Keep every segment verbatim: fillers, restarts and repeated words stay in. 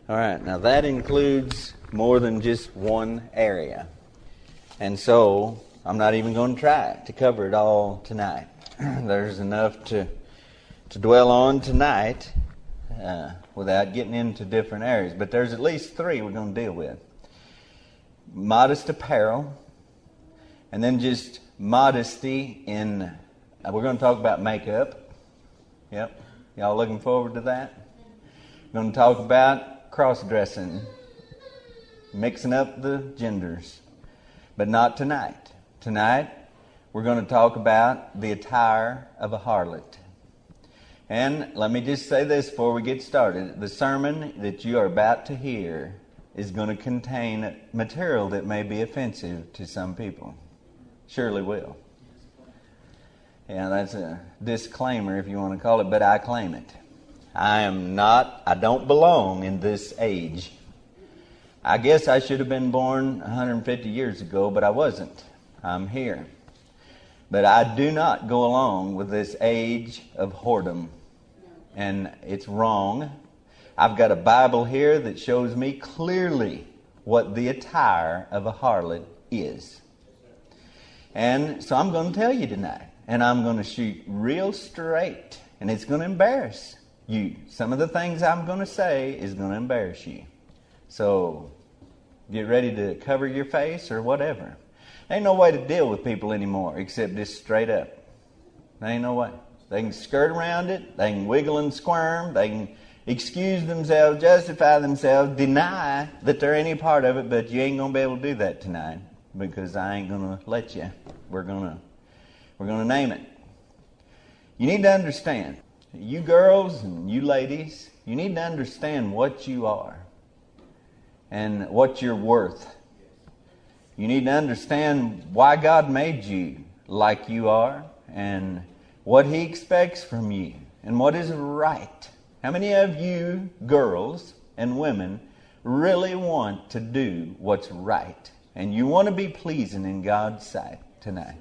All right, now that includes more than just one area. And so I'm not even going to try to cover it all tonight. There's enough to to dwell on tonight uh, without getting into different areas. But there's at least three we're going to deal with. Modest apparel, and then just modesty in, uh, we're going to talk about makeup. Yep. Y'all looking forward to that? We're going to talk about cross-dressing, mixing up the genders. But not tonight. Tonight, we're going to talk about the attire of a harlot. And let me just say this before we get started. The sermon that you are about to hear is going to contain material that may be offensive to some people. Surely will. Yeah, that's a disclaimer if you want to call it, but I claim it. I am not, I don't belong in this age. I guess I should have been born one hundred fifty years ago, but I wasn't. I'm here. But I do not go along with this age of whoredom. And it's wrong. I've got a Bible here that shows me clearly what the attire of a harlot is. And so I'm going to tell you tonight. And I'm going to shoot real straight. And it's going to embarrass you. Some of the things I'm going to say is going to embarrass you. So get ready to cover your face or whatever. There ain't no way to deal with people anymore except just straight up. There ain't no way. They can skirt around it. They can wiggle and squirm. They can excuse themselves, justify themselves, deny that they're any part of it. But you ain't going to be able to do that tonight because I ain't going to let you. We're going to we're going to name it. You need to understand, you girls and you ladies, you need to understand what you are and what you're worth. You need to understand why God made you like you are and what He expects from you and what is right. How many of you girls and women really want to do what's right and you want to be pleasing in God's sight tonight?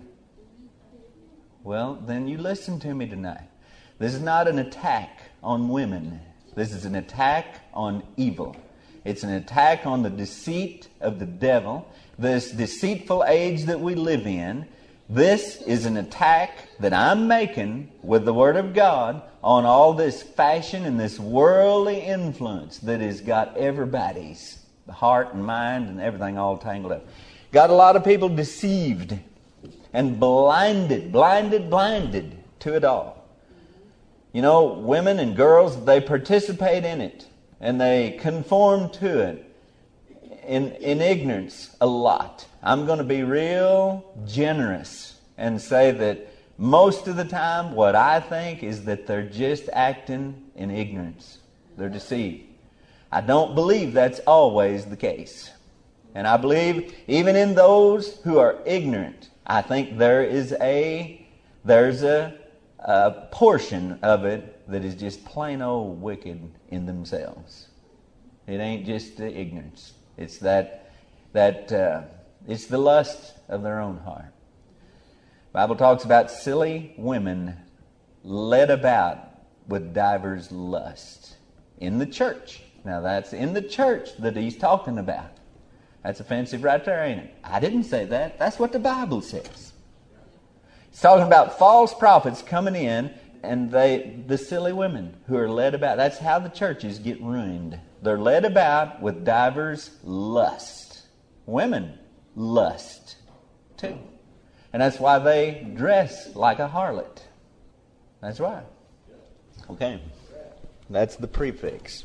Well, then you listen to me tonight. This is not an attack on women. This is an attack on evil. It's an attack on the deceit of the devil, this deceitful age that we live in. This is an attack that I'm making with the Word of God on all this fashion and this worldly influence that has got everybody's heart and mind and everything all tangled up. Got a lot of people deceived and blinded, blinded, blinded to it all. You know, women and girls, they participate in it and they conform to it in, in ignorance a lot. I'm going to be real generous and say that most of the time what I think is that they're just acting in ignorance. They're deceived. I don't believe that's always the case. And I believe even in those who are ignorant, I think there is a there's a, a portion of it that is just plain old wicked in themselves. It ain't just the ignorance. It's that that uh, it's the lust of their own heart. The Bible talks about silly women led about with divers lusts in the church. Now that's in the church that he's talking about. That's offensive right there, ain't it? I didn't say that. That's what the Bible says. It's talking about false prophets coming in and they, the silly women who are led about. That's how the churches get ruined. They're led about with divers lust. Women lust too. And that's why they dress like a harlot. That's right. Okay. That's the prefix.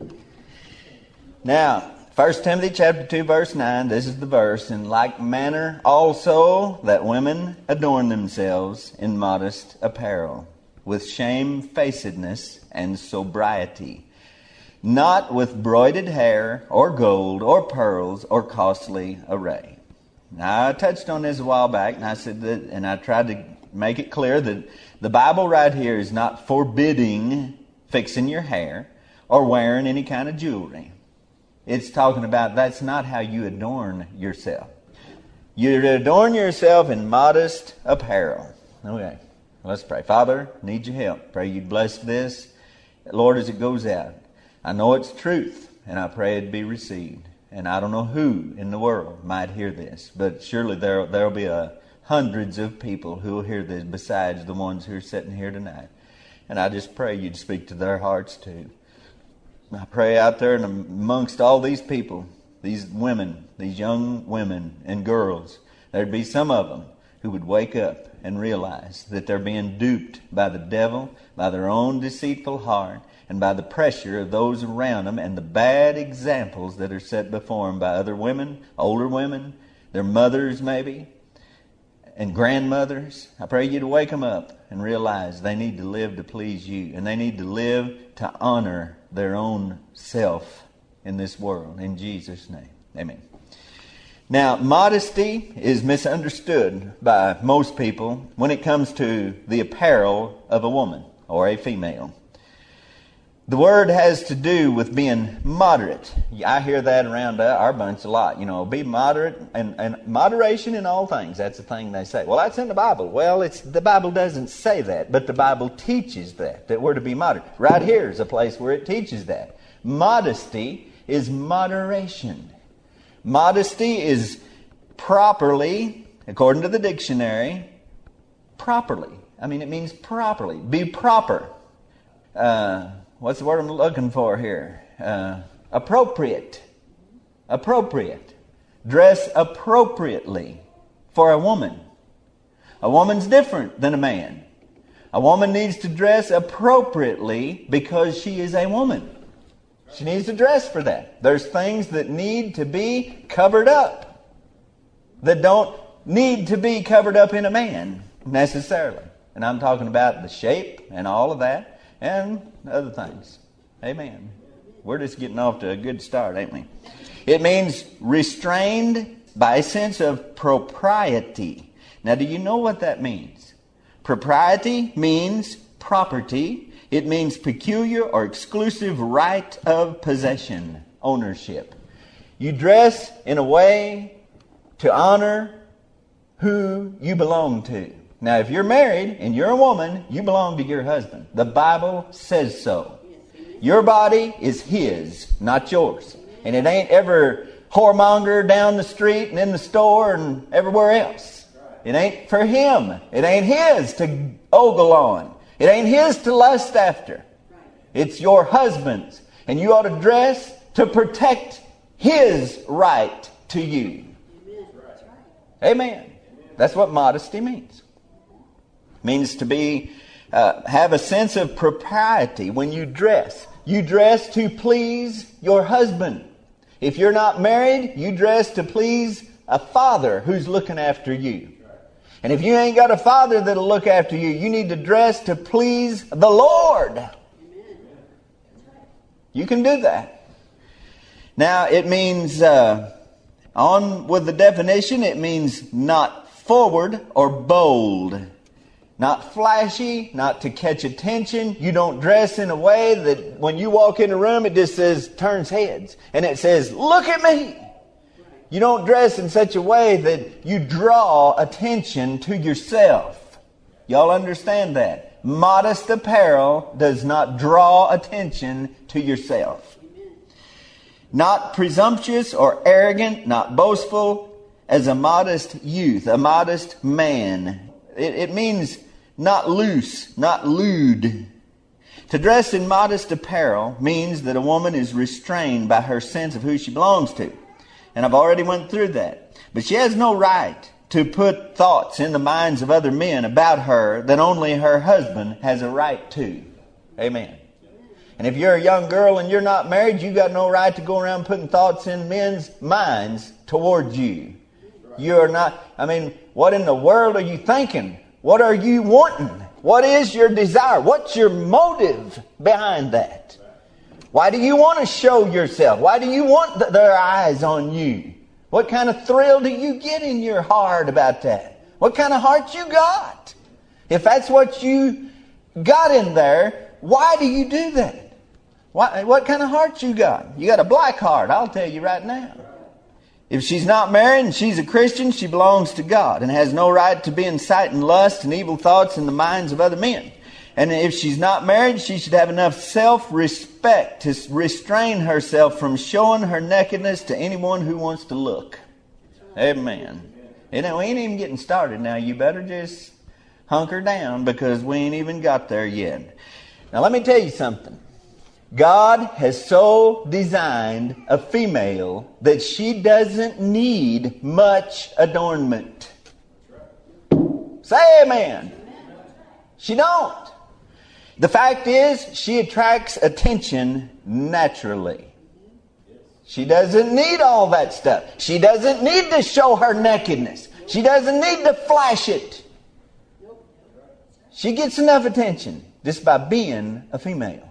Now, First Timothy chapter two, verse nine, this is the verse. In like manner also that women adorn themselves in modest apparel, with shamefacedness and sobriety, not with broided hair or gold or pearls or costly array. Now, I touched on this a while back, and I said that, and I tried to make it clear that the Bible right here is not forbidding fixing your hair or wearing any kind of jewelry. It's talking about that's not how you adorn yourself. You adorn yourself in modest apparel. Okay, let's pray. Father, need your help. Pray you bless this, Lord, as it goes out. I know it's truth, and I pray it be received. And I don't know who in the world might hear this, but surely there there'll be a hundreds of people who will hear this besides the ones who are sitting here tonight. And I just pray you'd speak to their hearts too. I pray out there and amongst all these people, these women, these young women and girls, there'd be some of them who would wake up and realize that they're being duped by the devil, by their own deceitful heart, and by the pressure of those around them and the bad examples that are set before them by other women, older women, their mothers maybe, and grandmothers. I pray you to wake them up and realize they need to live to please you, and they need to live to honor their own self in this world. In Jesus' name, amen. Now, modesty is misunderstood by most people when it comes to the apparel of a woman or a female. The word has to do with being moderate. I hear that around our bunch a lot. You know, be moderate and, and moderation in all things. That's the thing they say. Well, that's in the Bible. Well, it's the Bible doesn't say that, but the Bible teaches that, that we're to be moderate. Right here is a place where it teaches that. Modesty is moderation. Modesty is properly, according to the dictionary, properly. I mean, it means properly. Be proper. Uh... What's the word I'm looking for here? Uh, appropriate. Appropriate. Dress appropriately for a woman. A woman's different than a man. A woman needs to dress appropriately because she is a woman. She needs to dress for that. There's things that need to be covered up that don't need to be covered up in a man necessarily. And I'm talking about the shape and all of that. And other things. Amen. We're just getting off to a good start, ain't we? It means restrained by a sense of propriety. Now, do you know what that means? Propriety means property. It means peculiar or exclusive right of possession, ownership. You dress in a way to honor who you belong to. Now, if you're married and you're a woman, you belong to your husband. The Bible says so. Your body is his, not yours. And it ain't ever whoremonger down the street and in the store and everywhere else. It ain't for him. It ain't his to ogle on. It ain't his to lust after. It's your husband's. And you ought to dress to protect his right to you. Amen. That's what modesty means. Means to be, uh, have a sense of propriety when you dress. You dress to please your husband. If you're not married, you dress to please a father who's looking after you. And if you ain't got a father that'll look after you, you need to dress to please the Lord. You can do that. Now, it means, uh, on with the definition, it means not forward or bold. Not flashy, not to catch attention. You don't dress in a way that when you walk in a room, it just says, turns heads. And it says, look at me. You don't dress in such a way that you draw attention to yourself. Y'all understand that? Modest apparel does not draw attention to yourself. Not presumptuous or arrogant, not boastful, as a modest youth, a modest man. It, it means not loose, not lewd. To dress in modest apparel means that a woman is restrained by her sense of who she belongs to. And I've already went through that. But she has no right to put thoughts in the minds of other men about her that only her husband has a right to. Amen. And if you're a young girl and you're not married, you've got no right to go around putting thoughts in men's minds towards you. You're not, I mean, what in the world are you thinking? What are you wanting? What is your desire? What's your motive behind that? Why do you want to show yourself? Why do you want th- their eyes on you? What kind of thrill do you get in your heart about that? What kind of heart you got? If that's what you got in there, why do you do that? Why, what kind of heart you got? You got a black heart, I'll tell you right now. If she's not married and she's a Christian, she belongs to God and has no right to be inciting lust and evil thoughts in the minds of other men. And if she's not married, she should have enough self-respect to restrain herself from showing her nakedness to anyone who wants to look. Amen. You know, we ain't even getting started now. You better just hunker down because we ain't even got there yet. Now let me tell you something. God has so designed a female that she doesn't need much adornment. Say amen. She don't. The fact is, she attracts attention naturally. She doesn't need all that stuff. She doesn't need to show her nakedness. She doesn't need to flash it. She gets enough attention just by being a female.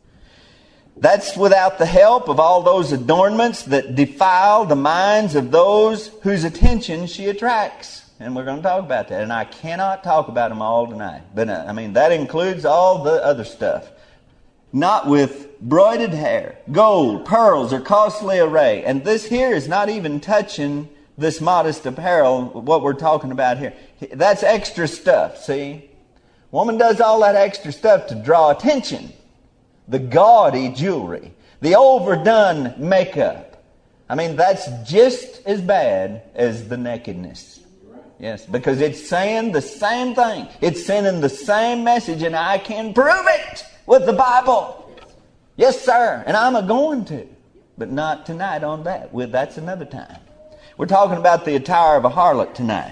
That's without the help of all those adornments that defile the minds of those whose attention she attracts. And we're going to talk about that. And I cannot talk about them all tonight. But uh, I mean, that includes all the other stuff. Not with broided hair, gold, pearls, or costly array. And this here is not even touching this modest apparel, what we're talking about here. That's extra stuff, see? Woman does all that extra stuff to draw attention. The gaudy jewelry, the overdone makeup. I mean, that's just as bad as the nakedness. Yes, because it's saying the same thing. It's sending the same message, and I can prove it with the Bible. Yes, sir, and I'm a-going to. But not tonight on that. Well, that's another time. We're talking about the attire of a harlot tonight.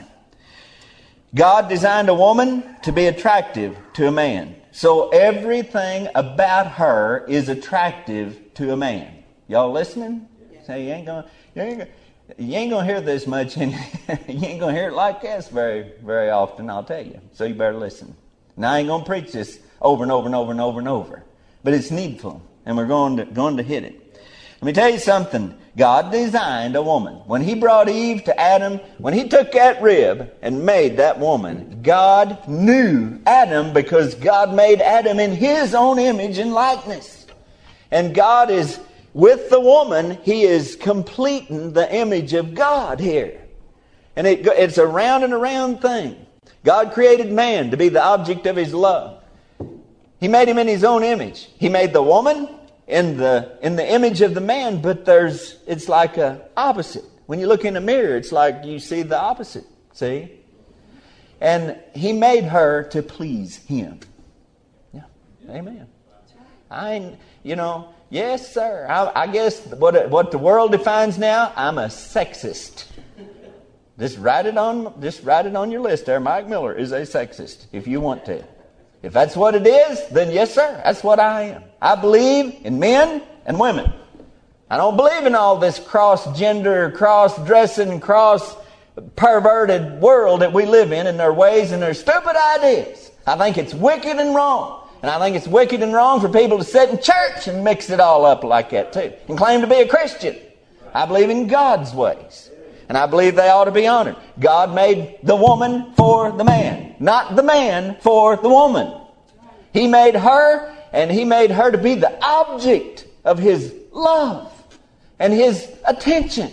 God designed a woman to be attractive to a man. So everything about her is attractive to a man. Y'all listening? Say, you ain't gonna, you ain't gonna, you ain't gonna hear this much, and you ain't gonna hear it like this very, very often, I'll tell you. So you better listen. Now I ain't gonna preach this over and over and over and over and over. But it's needful, and we're going to, going to hit it. Let me tell you something. God designed a woman. When He brought Eve to Adam, when He took that rib and made that woman, God knew Adam because God made Adam in His own image and likeness. And God is, with the woman, He is completing the image of God here. And it, it's a round and around thing. God created man to be the object of His love. He made him in His own image. He made the woman in the in the image of the man, but there's it's like a opposite. When you look in a mirror, it's like you see the opposite. See? And He made her to please Him. Yeah. Amen. I, you know, yes, sir. I, I guess what what the world defines now, I'm a sexist. Just write it on. Just write it on your list there. Mike Miller is a sexist, if you want to. If that's what it is, then yes, sir, that's what I am. I believe in men and women. I don't believe in all this cross-gender, cross-dressing, cross-perverted world that we live in and their ways and their stupid ideas. I think it's wicked and wrong. And I think it's wicked and wrong for people to sit in church and mix it all up like that too and claim to be a Christian. I believe in God's ways. And I believe they ought to be honored. God made the woman for the man, not the man for the woman. He made her, and He made her to be the object of His love and His attention.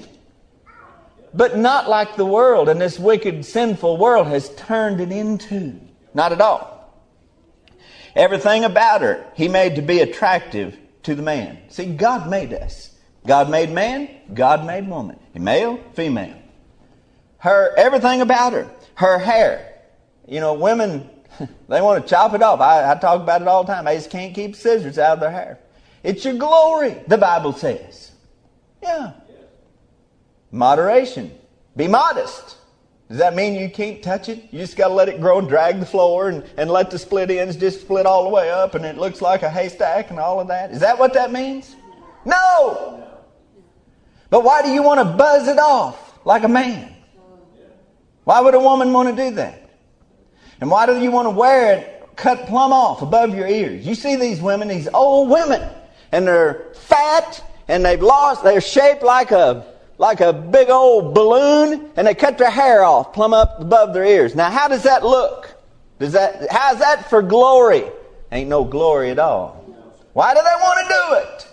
But not like the world and this wicked, sinful world has turned it into. Not at all. Everything about her, He made to be attractive to the man. See, God made us. God made man, God made woman. Male, female. Her, everything about her. Her hair. You know, women, they want to chop it off. I, I talk about it all the time. They just can't keep scissors out of their hair. It's your glory, the Bible says. Yeah. Moderation. Be modest. Does that mean you can't touch it? You just got to let it grow and drag the floor and, and let the split ends just split all the way up and it looks like a haystack and all of that? Is that what that means? No! But why do you want to buzz it off like a man? Why would a woman want to do that? And why do you want to wear it cut plumb off above your ears? You see these women, these old women, and they're fat and they've lost, they're shaped like a like a big old balloon, and they cut their hair off plumb up above their ears. Now, how does that look? Does that how's that for glory? Ain't no glory at all. Why do they want to do it?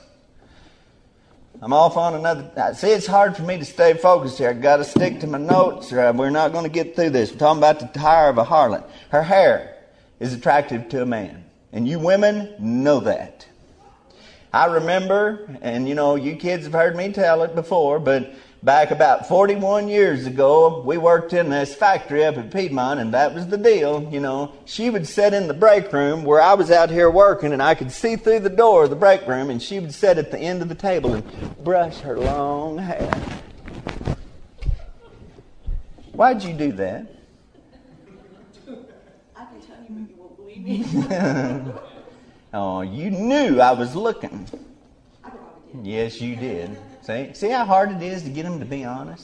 I'm off on another... See, it's hard for me to stay focused here. I've got to stick to my notes or we're not going to get through this. We're talking about the attire of a harlot. Her hair is attractive to a man. And you women know that. I remember, and you know, you kids have heard me tell it before, but back about forty-one years ago, we worked in this factory up at Piedmont, and that was the deal. You know, she would sit in the break room where I was out here working, and I could see through the door of the break room, and she would sit at the end of the table and brush her long hair. Why'd you do that? I can tell you, but you won't believe me. Oh, you knew I was looking. I probably did. Yes, you did. See? See how hard it is to get them to be honest?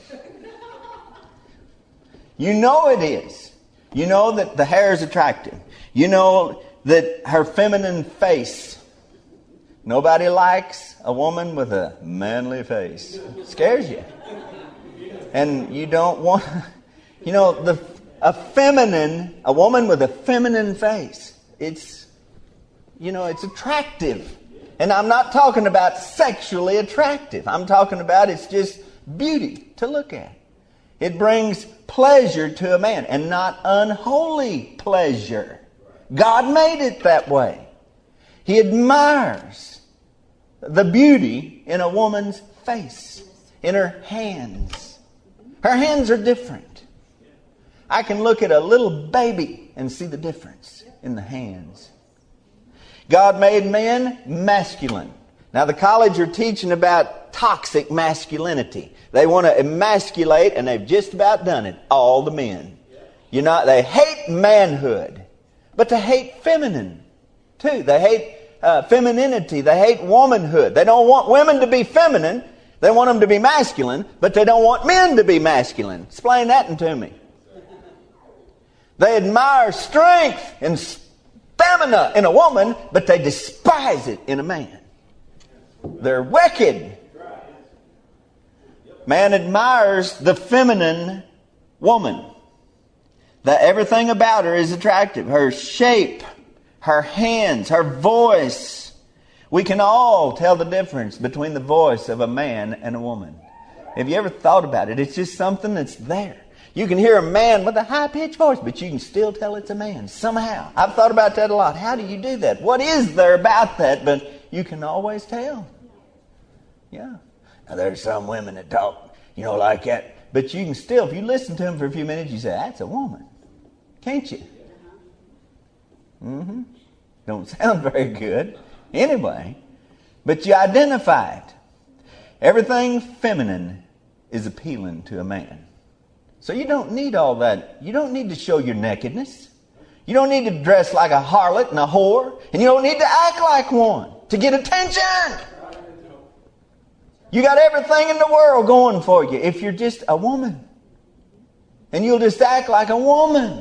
You know it is. You know that the hair is attractive. You know that her feminine face. Nobody likes a woman with a manly face. It scares you. And you don't want... You know, the a feminine, a woman with a feminine face, it's, you know, it's attractive. And I'm not talking about sexually attractive. I'm talking about it's just beauty to look at. It brings pleasure to a man and not unholy pleasure. God made it that way. He admires the beauty in a woman's face, in her hands. Her hands are different. I can look at a little baby and see the difference in the hands. God made men masculine. Now the college are teaching about toxic masculinity. They want to emasculate, and they've just about done it, all the men. You know, they hate manhood, but they hate feminine too. They hate uh, femininity. They hate womanhood. They don't want women to be feminine. They want them to be masculine, but they don't want men to be masculine. Explain that to me. They admire strength and stamina in a woman, but they despise it in a man. They're wicked. Man admires the feminine woman. That everything about her is attractive. Her shape, her hands, her voice. We can all tell the difference between the voice of a man and a woman. Have you ever thought about it? It's just something that's there. You can hear a man with a high-pitched voice, but you can still tell it's a man somehow. I've thought about that a lot. How do you do that? What is there about that? But you can always tell. Yeah. Now, there's some women that talk, you know, like that. But you can still, if you listen to them for a few minutes, you say, that's a woman. Can't you? Mm-hmm. Don't sound very good. Anyway, but you identify it. Everything feminine is appealing to a man. So you don't need all that. You don't need to show your nakedness. You don't need to dress like a harlot and a whore. And you don't need to act like one to get attention. You got everything in the world going for you if you're just a woman. And you'll just act like a woman.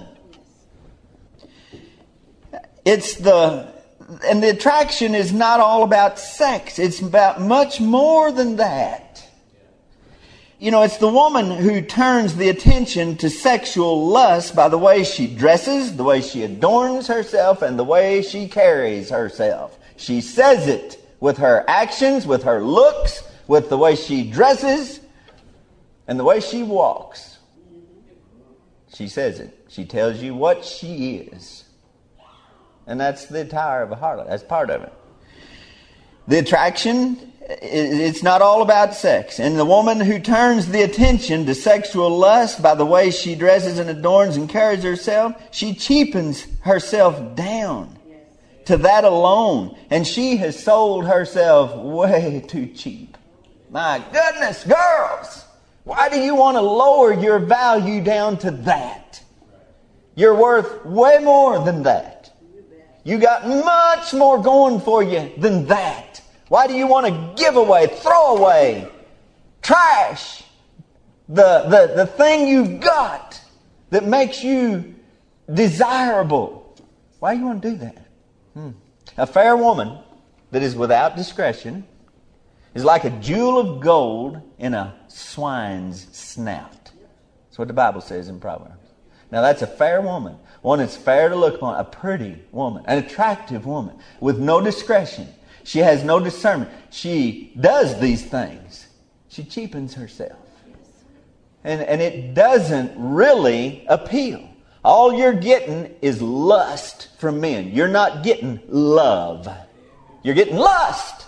It's the... And the attraction is not all about sex. It's about much more than that. You know, it's the woman who turns the attention to sexual lust by the way she dresses, the way she adorns herself, and the way she carries herself. She says it with her actions, with her looks, with the way she dresses, and the way she walks. She says it. She tells you what she is. And that's the attire of a harlot. That's part of it. The attraction, it's not all about sex. And the woman who turns the attention to sexual lust by the way she dresses and adorns and carries herself, she cheapens herself down to that alone. And she has sold herself way too cheap. My goodness, girls, why do you want to lower your value down to that? You're worth way more than that. You got much more going for you than that. Why do you want to give away, throw away, trash the, the, the thing you've got that makes you desirable? Why do you want to do that? Hmm. A fair woman that is without discretion is like a jewel of gold in a swine's snout. That's what the Bible says in Proverbs. Now that's a fair woman. One that's fair to look upon. A pretty woman. An attractive woman. With no discretion. She has no discernment. She does these things. She cheapens herself. And, and it doesn't really appeal. All you're getting is lust from men. You're not getting love. You're getting lust.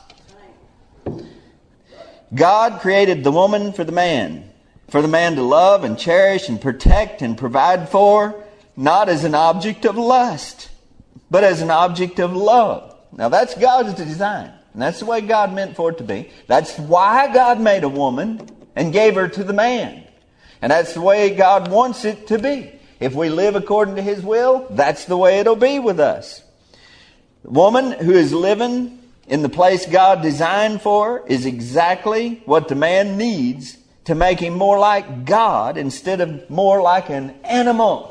God created the woman for the man. For the man to love and cherish and protect and provide for, not as an object of lust, but as an object of love. Now that's God's design. And that's the way God meant for it to be. That's why God made a woman and gave her to the man. And that's the way God wants it to be. If we live according to His will, that's the way it'll be with us. The woman who is living in the place God designed for her is exactly what the man needs to make him more like God instead of more like an animal.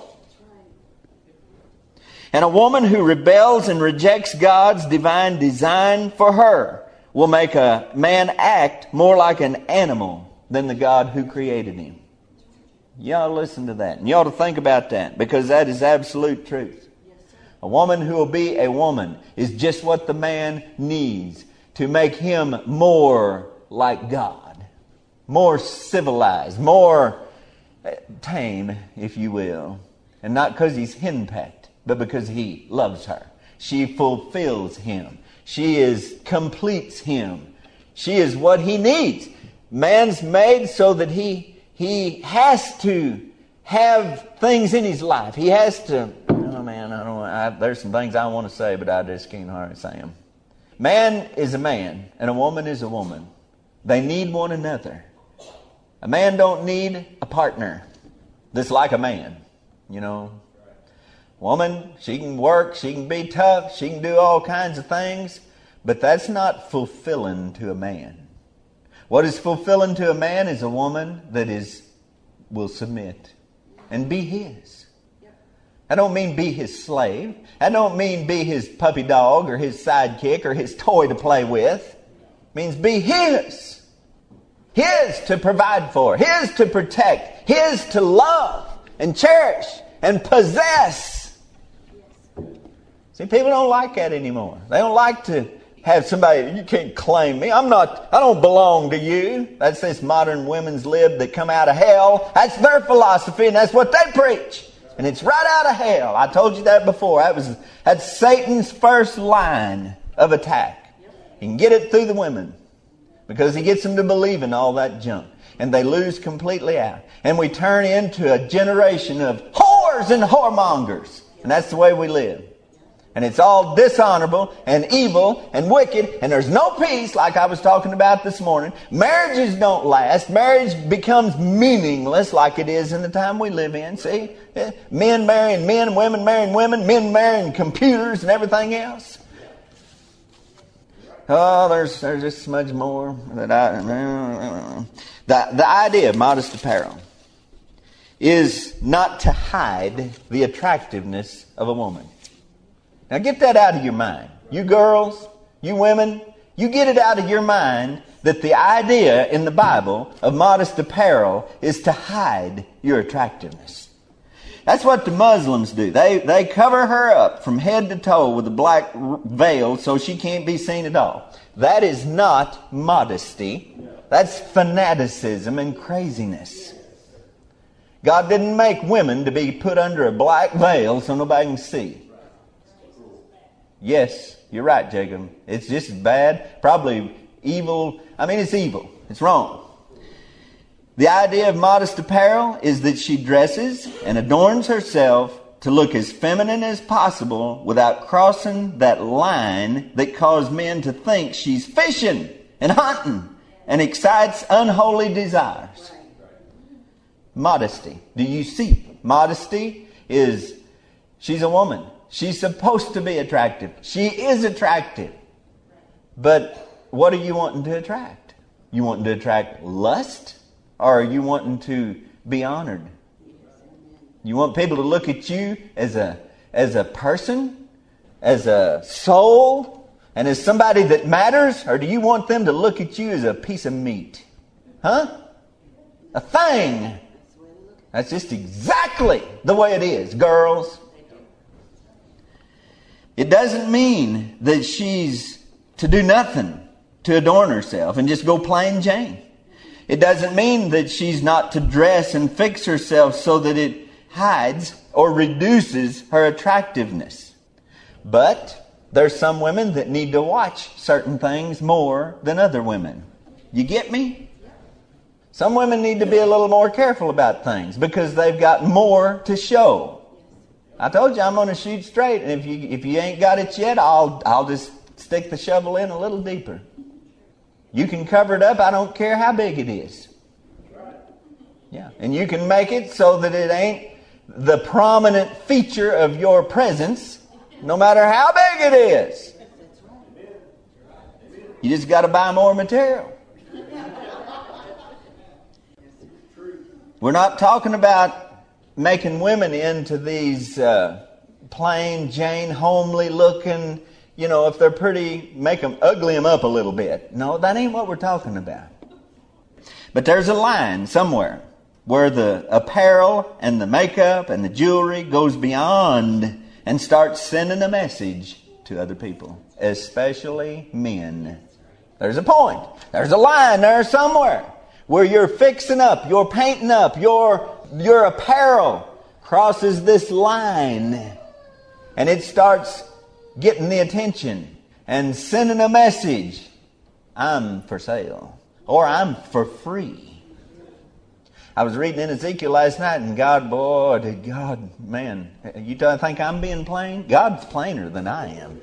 And a woman who rebels and rejects God's divine design for her will make a man act more like an animal than the God who created him. You ought to listen to that. And you ought to think about that, because that is absolute truth. A woman who will be a woman is just what the man needs to make him more like God. More civilized, more tame, if you will. And not because he's henpecked, but because he loves her. She fulfills him. She is completes him. She is what he needs. Man's made so that he he has to have things in his life. He has to. Oh man, I don't. I, there's some things I want to say, but I just can't hardly say them. Man is a man, and a woman is a woman. They need one another. A man don't need a partner that's like a man, you know. Woman, she can work, she can be tough, she can do all kinds of things, but that's not fulfilling to a man. What is fulfilling to a man is a woman that is will submit and be his. I don't mean be his slave. I don't mean be his puppy dog or his sidekick or his toy to play with. It means be his. His to provide for, his to protect, his to love and cherish and possess. See, people don't like that anymore. They don't like to have somebody, you can't claim me. I'm not, I don't belong to you. That's this modern women's lib that come out of hell. That's their philosophy, and that's what they preach. And it's right out of hell. I told you that before. That was that's Satan's first line of attack. He can get it through the women, because he gets them to believe in all that junk. And they lose completely out. And we turn into a generation of whores and whoremongers. And that's the way we live. And it's all dishonorable and evil and wicked. And there's no peace, like I was talking about this morning. Marriages don't last. Marriage becomes meaningless like it is in the time we live in. See? Men marrying men, women marrying women, men marrying computers and everything else. Oh, there's there's just so much more that I. The the idea of modest apparel is not to hide the attractiveness of a woman. Now get that out of your mind. You girls, you women, you get it out of your mind that the idea in the Bible of modest apparel is to hide your attractiveness. That's what the Muslims do. They they cover her up from head to toe with a black veil so she can't be seen at all. That is not modesty. That's fanaticism and craziness. God didn't make women to be put under a black veil so nobody can see. Yes, you're right, Jacob. It's just as bad. Probably evil. I mean, it's evil. It's wrong. The idea of modest apparel is that she dresses and adorns herself to look as feminine as possible without crossing that line that caused men to think she's fishing and hunting and excites unholy desires. Modesty. Do you see? Modesty is, she's a woman. She's supposed to be attractive. She is attractive. But what are you wanting to attract? You wanting to attract lust? Or are you wanting to be honored? You want people to look at you as a as a person, as a soul, and as somebody that matters? Or do you want them to look at you as a piece of meat? Huh? A thing. That's just exactly the way it is, girls. It doesn't mean that she's to do nothing to adorn herself and just go plain Jane. It doesn't mean that she's not to dress and fix herself so that it hides or reduces her attractiveness. But there's some women that need to watch certain things more than other women. You get me? Some women need to be a little more careful about things because they've got more to show. I told you I'm going to shoot straight, and if you if you ain't got it yet, I'll I'll just stick the shovel in a little deeper. You can cover it up. I don't care how big it is. Yeah, and you can make it so that it ain't the prominent feature of your presence, no matter how big it is. You just got to buy more material. We're not talking about making women into these uh, plain Jane, homely looking, you know, if they're pretty, make them, ugly them up a little bit. No, that ain't what we're talking about. But there's a line somewhere where the apparel and the makeup and the jewelry goes beyond and starts sending a message to other people, especially men. There's a point. There's a line there somewhere where you're fixing up, you're painting up, your your apparel crosses this line and it starts getting the attention and sending a message. I'm for sale, or I'm for free. I was reading in Ezekiel last night, and God, boy, did God, man, you think I'm being plain? God's plainer than I am.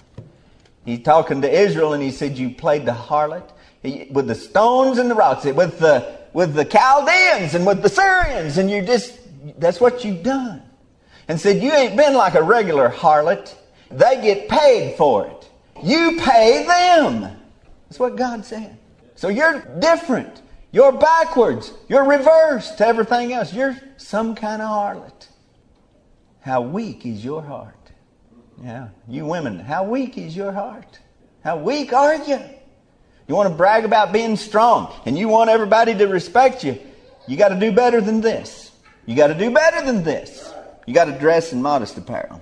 He's talking to Israel, and he said, you played the harlot he, with the stones and the rocks, with the with the Chaldeans and with the Syrians, and you just, that's what you've done. And said, you ain't been like a regular harlot. They get paid for it. You pay them. That's what God said. So you're different. You're backwards. You're reversed to everything else. You're some kind of harlot. How weak is your heart? Yeah, you women, how weak is your heart? How weak are you? You want to brag about being strong and you want everybody to respect you. You got to do better than this. You got to do better than this. You got to dress in modest apparel.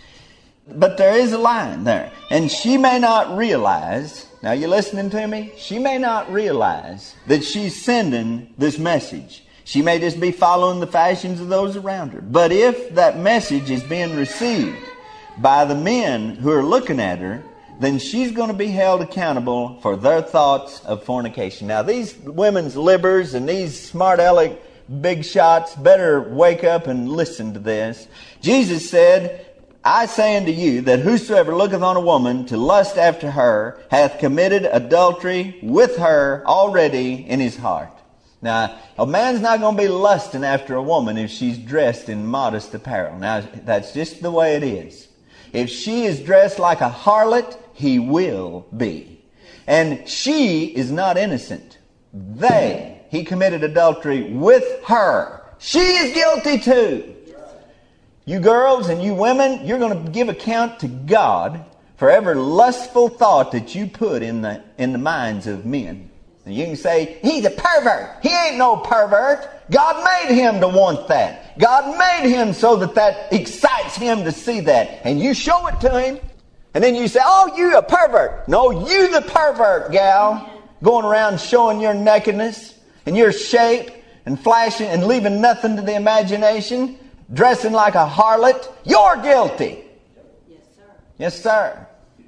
But there is a line there. And she may not realize, now you listening to me? She may not realize that she's sending this message. She may just be following the fashions of those around her. But if that message is being received by the men who are looking at her, then she's going to be held accountable for their thoughts of fornication. Now, these women's libbers and these smart aleck big shots better wake up and listen to this. Jesus said, I say unto you that whosoever looketh on a woman to lust after her hath committed adultery with her already in his heart. Now, a man's not going to be lusting after a woman if she's dressed in modest apparel. Now, that's just the way it is. If she is dressed like a harlot, he will be. And she is not innocent. They, he committed adultery with her. She is guilty too. You girls and you women, you're going to give account to God for every lustful thought that you put in the in the minds of men. And you can say, he's a pervert. He ain't no pervert. God made him to want that. God made him so that that excites him to see that. And you show it to him. And then you say, oh, you a pervert. No, you the pervert, gal. Going around showing your nakedness and your shape and flashing and leaving nothing to the imagination. Dressing like a harlot. You're guilty. Yes, sir. Yes, sir.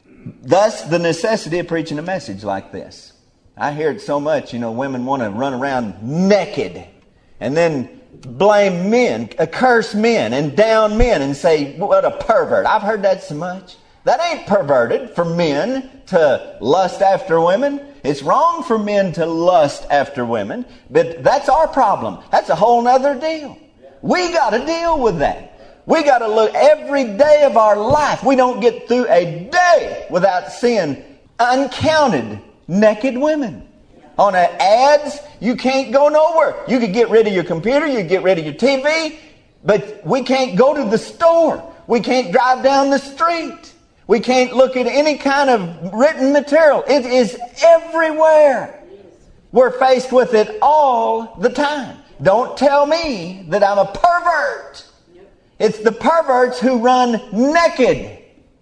Thus, the necessity of preaching a message like this. I hear it so much, you know, women want to run around naked and then blame men, curse men and down men and say, what a pervert. I've heard that so much. That ain't perverted for men to lust after women. It's wrong for men to lust after women, but that's our problem. That's a whole other deal. We got to deal with that. We got to look every day of our life. We don't get through a day without seeing uncounted naked women. On the ads, you can't go nowhere. You could get rid of your computer, you could get rid of your T V, but we can't go to the store. We can't drive down the street. We can't look at any kind of written material. It is everywhere. We're faced with it all the time. Don't tell me that I'm a pervert. It's the perverts who run naked.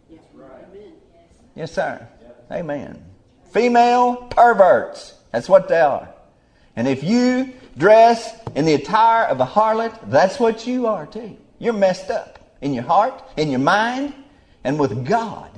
Yes, sir. Amen. Female perverts. That's what they are. And if you dress in the attire of a harlot, that's what you are too. You're messed up in your heart, in your mind, and with God.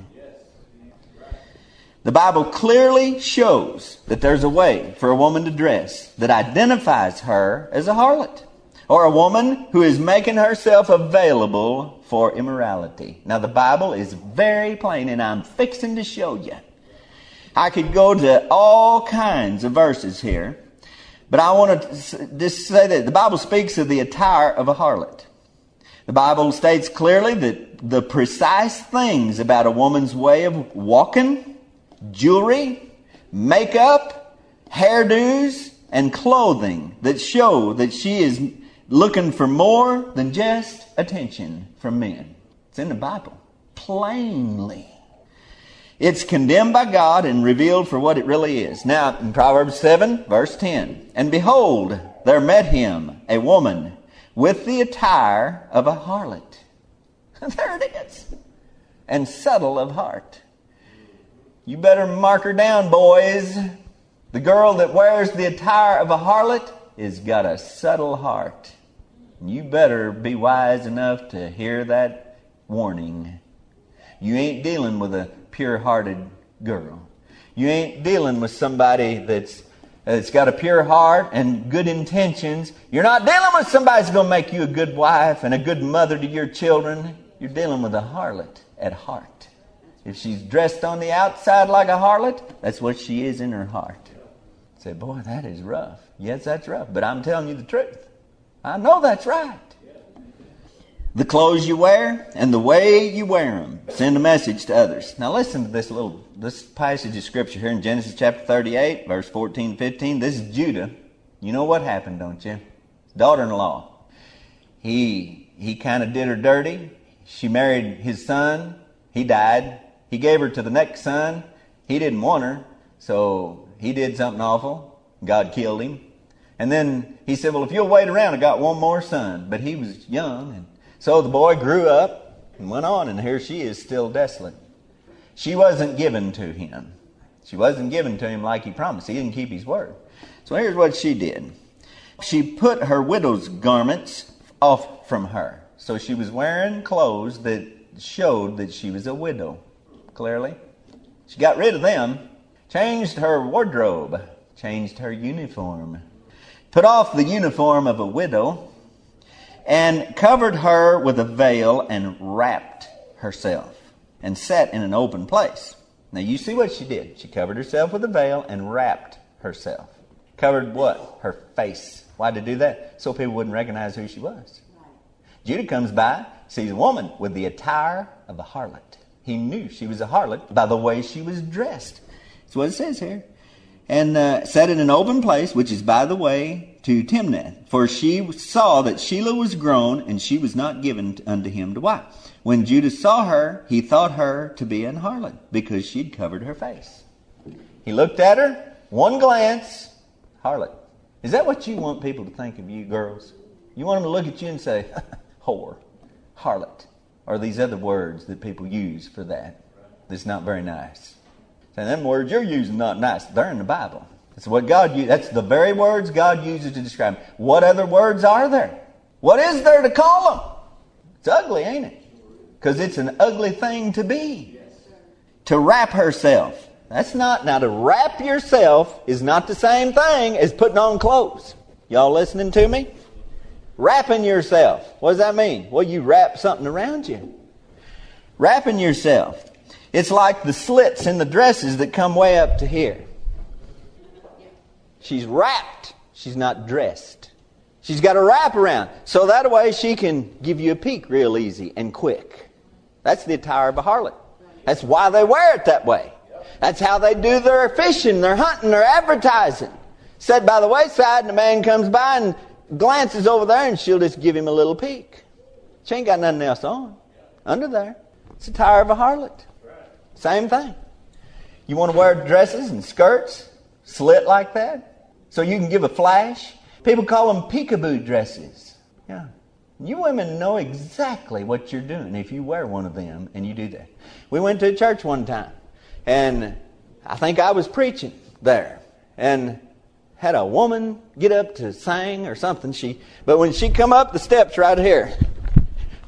The Bible clearly shows that there's a way for a woman to dress that identifies her as a harlot, or a woman who is making herself available for immorality. Now the Bible is very plain, and I'm fixing to show you. I could go to all kinds of verses here, but I want to just say that the Bible speaks of the attire of a harlot. The Bible states clearly that the precise things about a woman's way of walking, jewelry, makeup, hairdos, and clothing that show that she is looking for more than just attention from men. It's in the Bible, plainly. It's condemned by God and revealed for what it really is. Now, in Proverbs seven, verse ten, and behold, there met him a woman with the attire of a harlot. There it is. And subtle of heart. You better mark her down, boys. The girl that wears the attire of a harlot has got a subtle heart. You better be wise enough to hear that warning. You ain't dealing with a pure-hearted girl. You ain't dealing with somebody that's that's got a pure heart and good intentions. You're not dealing with somebody that's going to make you a good wife and a good mother to your children. You're dealing with a harlot at heart. If she's dressed on the outside like a harlot, that's what she is in her heart. Say, boy, that is rough. Yes, that's rough, but I'm telling you the truth. I know that's right. The clothes you wear and the way you wear them send a message to others. Now listen to this little this passage of Scripture here in Genesis chapter thirty-eight, verse fourteen and fifteen. This is Judah. You know what happened, don't you? His daughter-in-law. He he kind of did her dirty. She married his son. He died. He gave her to the next son. He didn't want her, so he did something awful. God killed him. And then he said, well, if you'll wait around, I got one more son. But he was young, and so the boy grew up and went on, and here she is still desolate. She wasn't given to him. She wasn't given to him like he promised. He didn't keep his word. So here's what she did. She put her widow's garments off from her. So she was wearing clothes that showed that she was a widow, clearly. She got rid of them, changed her wardrobe, changed her uniform, put off the uniform of a widow, and covered her with a veil and wrapped herself and sat in an open place. Now you see what she did. She covered herself with a veil and wrapped herself. Covered what? Her face. Why did do that? So people wouldn't recognize who she was. Judah comes by, sees a woman with the attire of a harlot. He knew she was a harlot by the way she was dressed. That's what it says here. And uh, sat in an open place, which is by the way to Timnath. For she saw that Shelah was grown, and she was not given unto him to wife. When Judah saw her, he thought her to be an harlot, because she'd covered her face. He looked at her, one glance, harlot. Is that what you want people to think of you, girls? You want them to look at you and say, whore, harlot, or these other words that people use for that. That's not very nice. And them words you're using not nice. They're in the Bible. That's what God uses. That's the very words God uses to describe them. What other words are there? What is there to call them? It's ugly, ain't it? Because it's an ugly thing to be. To wrap herself. That's not, now to wrap yourself is not the same thing as putting on clothes. Y'all listening to me? Wrapping yourself. What does that mean? Well, you wrap something around you. Wrapping yourself. It's like the slits in the dresses that come way up to here. She's wrapped. She's not dressed. She's got a wrap around. So that way she can give you a peek real easy and quick. That's the attire of a harlot. That's why they wear it that way. That's how they do their fishing, their hunting, their advertising. Set by the wayside and a man comes by and glances over there and she'll just give him a little peek. She ain't got nothing else on under there. It's the attire of a harlot. Same thing. You want to wear dresses and skirts slit like that so you can give a flash? People call them peekaboo dresses. Yeah. You women know exactly what you're doing if you wear one of them and you do that. We went to a church one time and I think I was preaching there and had a woman get up to sing or something. She, but when she come up the steps right here,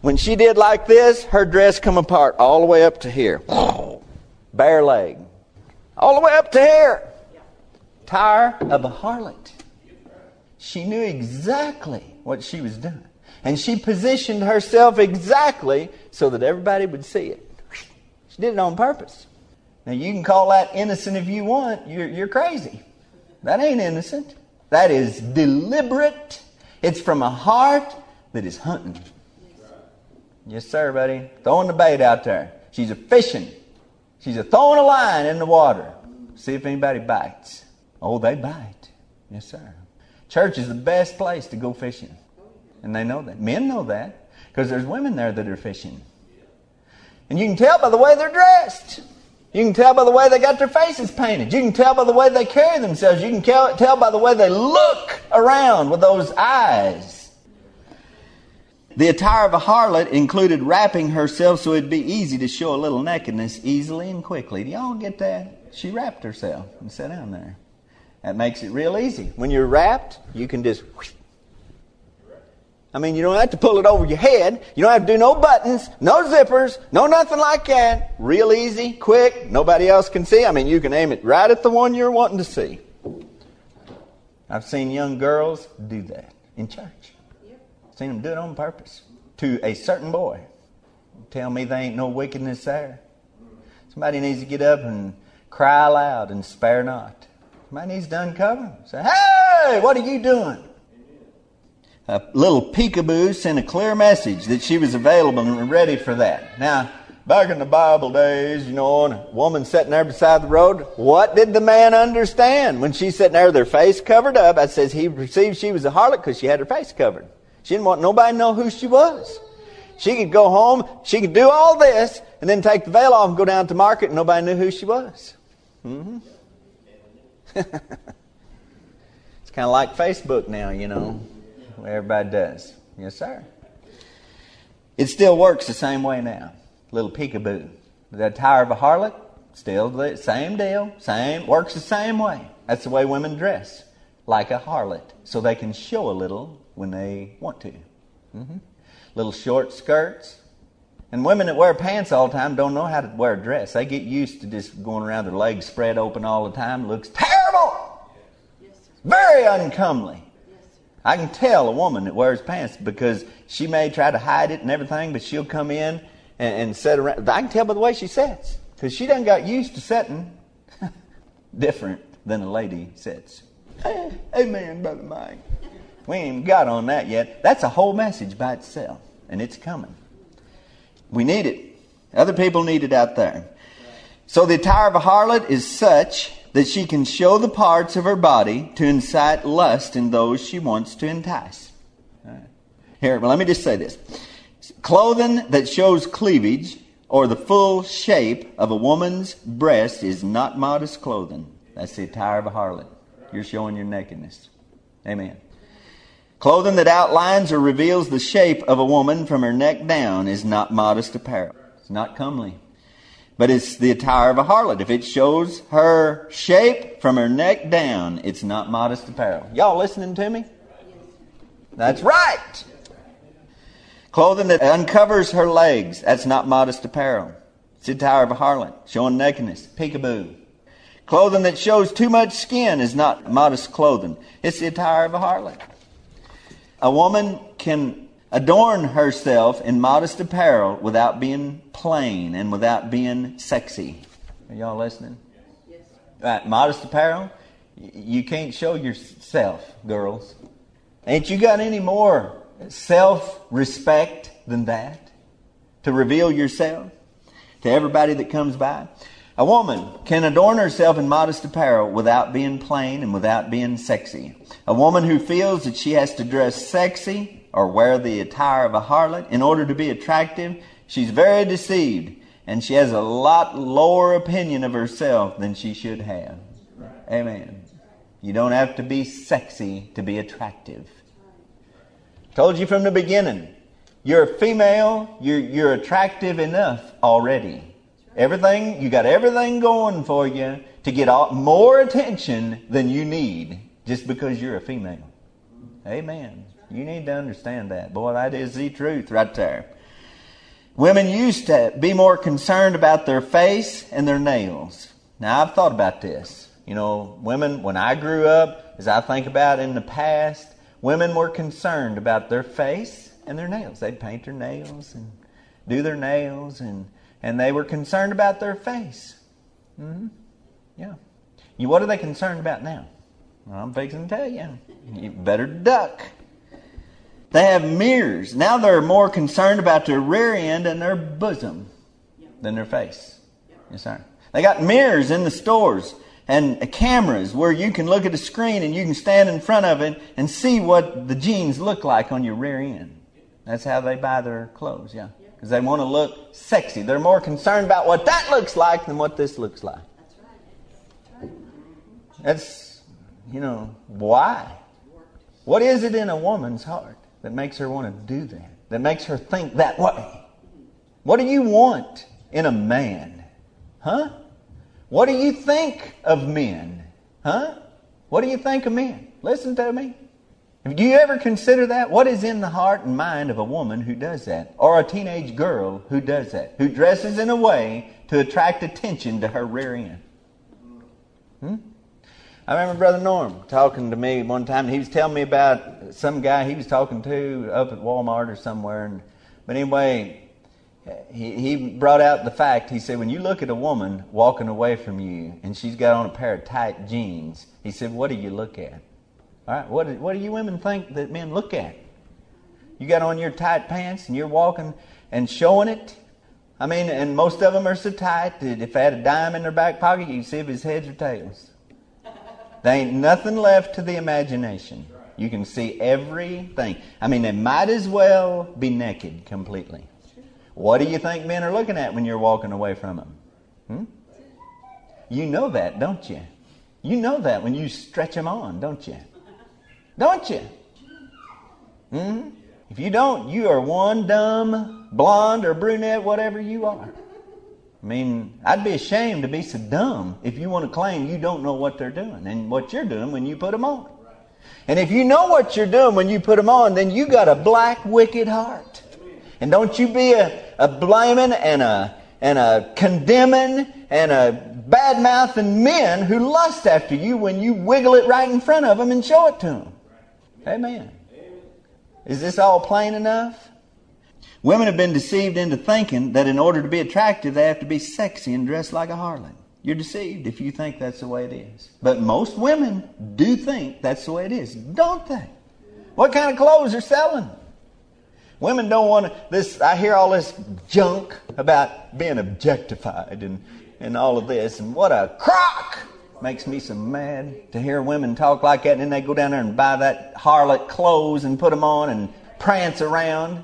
When she did like this, her dress come apart all the way up to here. Bare leg. All the way up to here. Attire of a harlot. She knew exactly what she was doing. And she positioned herself exactly so that everybody would see it. She did it on purpose. Now you can call that innocent if you want. You're, you're crazy. That ain't innocent. That is deliberate. It's from a heart that is hunting. Yes, sir, buddy. Throwing the bait out there. She's a fishing. She's a throwing a line in the water. See if anybody bites. Oh, they bite. Yes, sir. Church is the best place to go fishing. And they know that. Men know that. Because there's women there that are fishing. And you can tell by the way they're dressed. You can tell by the way they got their faces painted. You can tell by the way they carry themselves. You can tell by the way they look around with those eyes. The attire of a harlot included wrapping herself so it'd be easy to show a little nakedness easily and quickly. Do y'all get that? She wrapped herself and sat down there. That makes it real easy. When you're wrapped, you can just... Whoosh. I mean, you don't have to pull it over your head. You don't have to do no buttons, no zippers, no nothing like that. Real easy, quick, nobody else can see. I mean, you can aim it right at the one you're wanting to see. I've seen young girls do that in church. I've seen them do it on purpose to a certain boy. Tell me there ain't no wickedness there. Somebody needs to get up and cry loud and spare not. Somebody needs to uncover them. Say, hey, what are you doing? A little peekaboo sent a clear message that she was available and ready for that. Now, back in the Bible days, you know, a woman sitting there beside the road, what did the man understand? When she's sitting there with her face covered up, that says he perceived she was a harlot because she had her face covered. She didn't want nobody to know who she was. She could go home, she could do all this, and then take the veil off and go down to market and nobody knew who she was. Mm-hmm. It's kind of like Facebook now, you know. Everybody does. Yes, sir. It still works the same way now. Little peekaboo. The attire of a harlot, still the same deal. Same, works the same way. That's the way women dress. Like a harlot. So they can show a little when they want to. Mm-hmm. Little short skirts. And women that wear pants all the time don't know how to wear a dress. They get used to just going around their legs spread open all the time. It looks terrible. Very uncomely. I can tell a woman that wears pants because she may try to hide it and everything, but she'll come in and, and sit around. I can tell by the way she sits because she done got used to sitting different than a lady sits. Hey, amen, Brother Mike. We ain't even got on that yet. That's a whole message by itself, and it's coming. We need it. Other people need it out there. So the attire of a harlot is such that she can show the parts of her body to incite lust in those she wants to entice. All right. Here, well, let me just say this. Clothing that shows cleavage or the full shape of a woman's breast is not modest clothing. That's the attire of a harlot. You're showing your nakedness. Amen. Clothing that outlines or reveals the shape of a woman from her neck down is not modest apparel. It's not comely. But it's the attire of a harlot. If it shows her shape from her neck down, it's not modest apparel. Y'all listening to me? That's right. Clothing that uncovers her legs, that's not modest apparel. It's the attire of a harlot, showing nakedness, peekaboo. Clothing that shows too much skin is not modest clothing. It's the attire of a harlot. A woman can adorn herself in modest apparel without being plain and without being sexy. Are y'all listening? Yes. Right, modest apparel. You can't show yourself, girls. Ain't you got any more self-respect than that? To reveal yourself to everybody that comes by? A woman can adorn herself in modest apparel without being plain and without being sexy. A woman who feels that she has to dress sexy or wear the attire of a harlot in order to be attractive, she's very deceived, and she has a lot lower opinion of herself than she should have. Amen. You don't have to be sexy to be attractive. Told you from the beginning, you're a female, you're, you're attractive enough already. Everything, you got everything going for you to get all, more attention than you need just because you're a female. Amen. You need to understand that. Boy, that is the truth right there. Women used to be more concerned about their face and their nails. Now, I've thought about this. You know, women, when I grew up, as I think about in the past, women were concerned about their face and their nails. They'd paint their nails and do their nails, and, and they were concerned about their face. Mm-hmm. Yeah. You, what are they concerned about now? Well, I'm fixing to tell you. You better duck. They have mirrors. Now they're more concerned about their rear end and their bosom than their face. Yes, sir. They got mirrors in the stores and cameras where you can look at a screen and you can stand in front of it and see what the jeans look like on your rear end. That's how they buy their clothes, yeah. Because they want to look sexy. They're more concerned about what that looks like than what this looks like. That's, you know, why? What is it in a woman's heart that makes her want to do that? That makes her think that way? What do you want in a man? Huh? What do you think of men? Huh? What do you think of men? Listen to me. Do you ever consider that? What is in the heart and mind of a woman who does that? Or a teenage girl who does that? Who dresses in a way to attract attention to her rear end? Hmm? I remember Brother Norm talking to me one time. And he was telling me about some guy he was talking to up at Walmart or somewhere. And, but anyway, he, he brought out the fact. He said, when you look at a woman walking away from you and she's got on a pair of tight jeans, he said, what do you look at? All right, what, what do you women think that men look at? You got on your tight pants and you're walking and showing it? I mean, and most of them are so tight that if they had a dime in their back pocket, you can see if it's heads or tails. There ain't nothing left to the imagination. You can see everything. I mean, they might as well be naked completely. What do you think men are looking at when you're walking away from them? Hmm? You know that, don't you? You know that when you stretch them on, don't you? Don't you? Hmm? If you don't, you are one dumb blonde or brunette, whatever you are. I mean, I'd be ashamed to be so dumb if you want to claim you don't know what they're doing and what you're doing when you put them on. And if you know what you're doing when you put them on, then you got a black, wicked heart. And don't you be a, a blaming and a, and a condemning and a bad-mouthing men who lust after you when you wiggle it right in front of them and show it to them. Amen. Is this all plain enough? Women have been deceived into thinking that in order to be attractive, they have to be sexy and dress like a harlot. You're deceived if you think that's the way it is. But most women do think that's the way it is, don't they? What kind of clothes are selling? Women don't want to... This, I hear all this junk about being objectified and, and all of this. And what a crock! Makes me so mad to hear women talk like that, and then they go down there and buy that harlot clothes and put them on and prance around.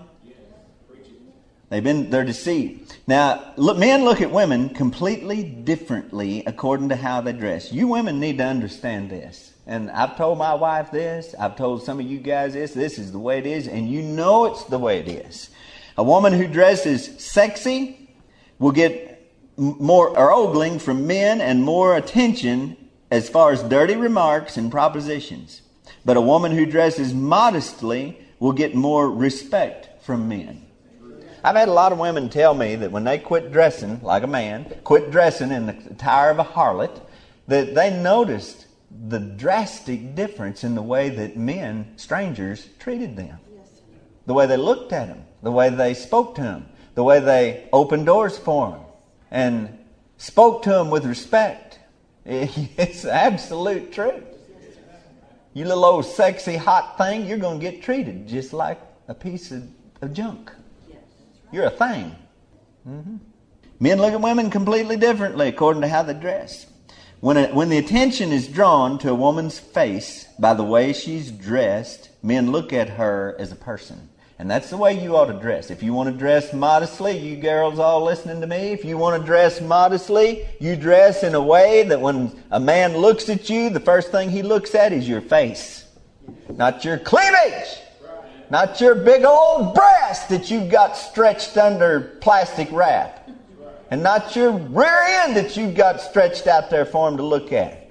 They've been, they're deceived. Now, look, men look at women completely differently according to how they dress. You women need to understand this. And I've told my wife this. I've told some of you guys this. This is the way it is. And you know it's the way it is. A woman who dresses sexy will get more or ogling from men and more attention as far as dirty remarks and propositions. But a woman who dresses modestly will get more respect from men. I've had a lot of women tell me that when they quit dressing like a man, quit dressing in the attire of a harlot, that they noticed the drastic difference in the way that men, strangers, treated them. The way they looked at them, the way they spoke to them, the way they opened doors for them and spoke to them with respect. It's absolute truth. You little old sexy hot thing, you're going to get treated just like a piece of, of junk. You're a thing. Mm-hmm. Men look at women completely differently according to how they dress. When, it, when the attention is drawn to a woman's face by the way she's dressed, men look at her as a person. And that's the way you ought to dress. If you want to dress modestly, you girls all listening to me, if you want to dress modestly, you dress in a way that when a man looks at you, the first thing he looks at is your face. Not your cleavage. Not your big old breast that you've got stretched under plastic wrap. And not your rear end that you've got stretched out there for him to look at.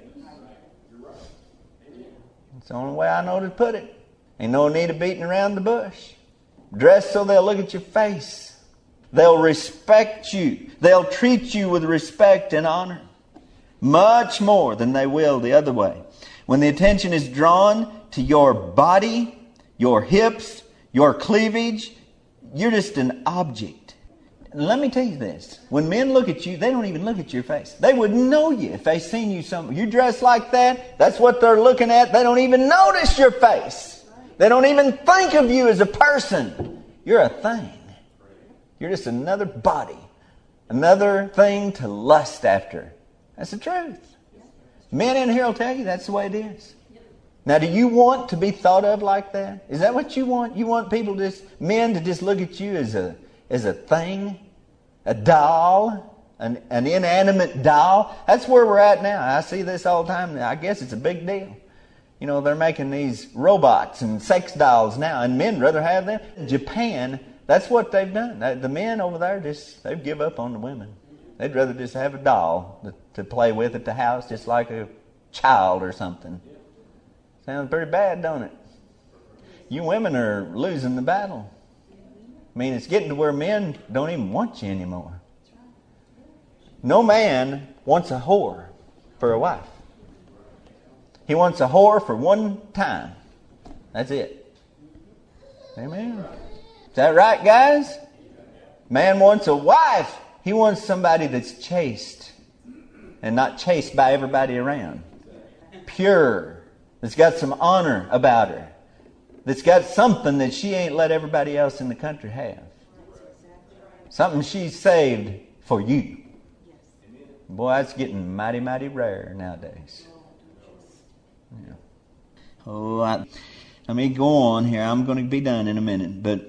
It's the only way I know to put it. Ain't no need of beating around the bush. Dress so they'll look at your face. They'll respect you. They'll treat you with respect and honor. Much more than they will the other way. When the attention is drawn to your body, your hips, your cleavage, you're just an object. And let me tell you this. When men look at you, they don't even look at your face. They wouldn't know you if they seen you something. You dress like that, that's what they're looking at. They don't even notice your face. They don't even think of you as a person. You're a thing. You're just another body. Another thing to lust after. That's the truth. Men in here will tell you that's the way it is. Now, do you want to be thought of like that? Is that what you want? You want people to just, men to just look at you as a as a thing? A doll? An, an inanimate doll? That's where we're at now. I see this all the time. I guess it's a big deal. You know, they're making these robots and sex dolls now, and men rather have them. In Japan, that's what they've done. The men over there, just they've give up on the women. They'd rather just have a doll to play with at the house, just like a child or something. Sounds pretty bad, don't it? You women are losing the battle. I mean, it's getting to where men don't even want you anymore. No man wants a whore for a wife. He wants a whore for one time. That's it. Amen. Is that right, guys? Man wants a wife. He wants somebody that's chaste and not chased by everybody around. Pure. That's got some honor about her. That's got something that she ain't let everybody else in the country have. Something she's saved for you. Boy, that's getting mighty, mighty rare nowadays. Yeah. Oh, I, let me go on here. I'm going to be done in a minute. But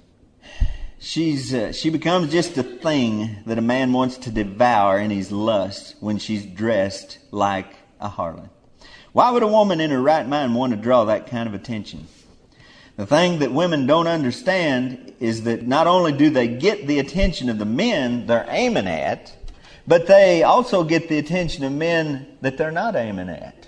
she's uh, she becomes just a thing that a man wants to devour in his lust when she's dressed like a harlot. Why would a woman in her right mind want to draw that kind of attention? The thing that women don't understand is that not only do they get the attention of the men they're aiming at, but they also get the attention of men that they're not aiming at.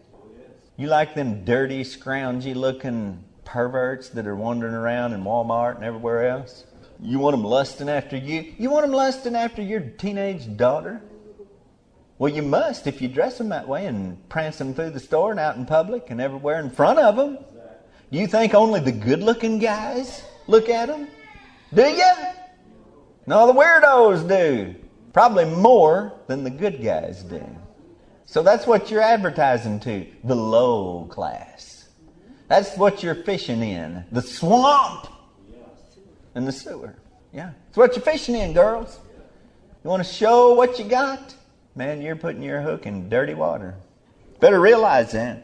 You like them dirty, scroungy looking perverts that are wandering around in Walmart and everywhere else? You want them lusting after you? You want them lusting after your teenage daughter? Well, you must if you dress them that way and prance them through the store and out in public and everywhere in front of them. Do you think only the good-looking guys look at them? Do you? No, the weirdos do. Probably more than the good guys do. So that's what you're advertising to, the low class. That's what you're fishing in, the swamp and the sewer. Yeah, it's what you're fishing in, girls. You want to show what you got? Man, you're putting your hook in dirty water. Better realize that.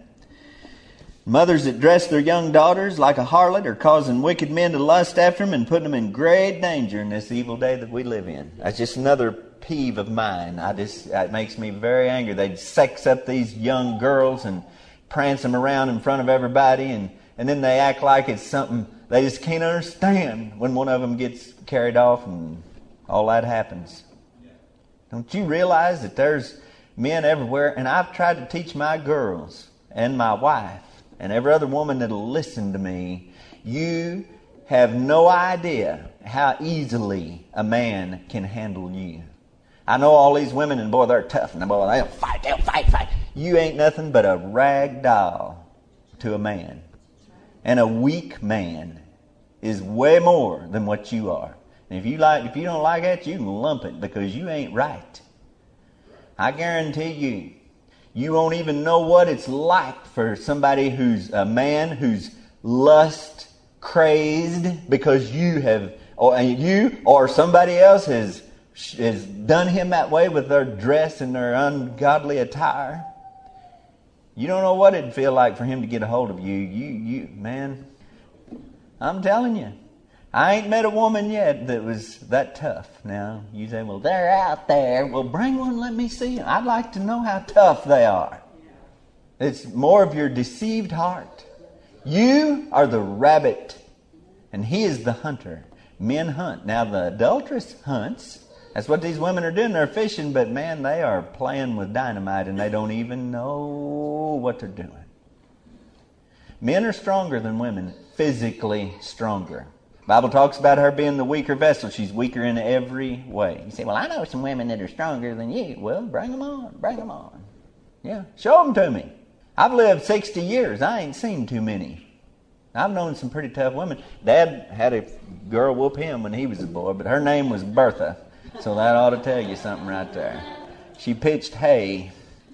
Mothers that dress their young daughters like a harlot are causing wicked men to lust after them and putting them in great danger in this evil day that we live in. That's just another peeve of mine. I just it makes me very angry. They sex up these young girls and prance them around in front of everybody, and, and then they act like it's something they just can't understand when one of them gets carried off and all that happens. Don't you realize that there's men everywhere? And I've tried to teach my girls and my wife and every other woman that'll listen to me, you have no idea how easily a man can handle you. I know all these women, and boy, they're tough, and boy, they'll fight, they'll fight, fight. You ain't nothing but a rag doll to a man. And a weak man is way more than what you are. And if you like, if you don't like that, you can lump it because you ain't right. I guarantee you, you won't even know what it's like for somebody who's a man who's lust crazed because you have, or you or somebody else has has done him that way with their dress and their ungodly attire. You don't know what it'd feel like for him to get a hold of you. You, you, man, I'm telling you. I ain't met a woman yet that was that tough. Now, you say, well, they're out there. Well, bring one, let me see them. I'd like to know how tough they are. It's more of your deceived heart. You are the rabbit, and he is the hunter. Men hunt. Now, the adulteress hunts. That's what these women are doing. They're fishing, but man, they are playing with dynamite, and they don't even know what they're doing. Men are stronger than women, physically stronger. Bible talks about her being the weaker vessel. She's weaker in every way. You say, well, I know some women that are stronger than you. Well, bring them on. Bring them on. Yeah, show them to me. I've lived sixty years. I ain't seen too many. I've known some pretty tough women. Dad had a girl whoop him when he was a boy, but her name was Bertha. So that ought to tell you something right there. She pitched hay.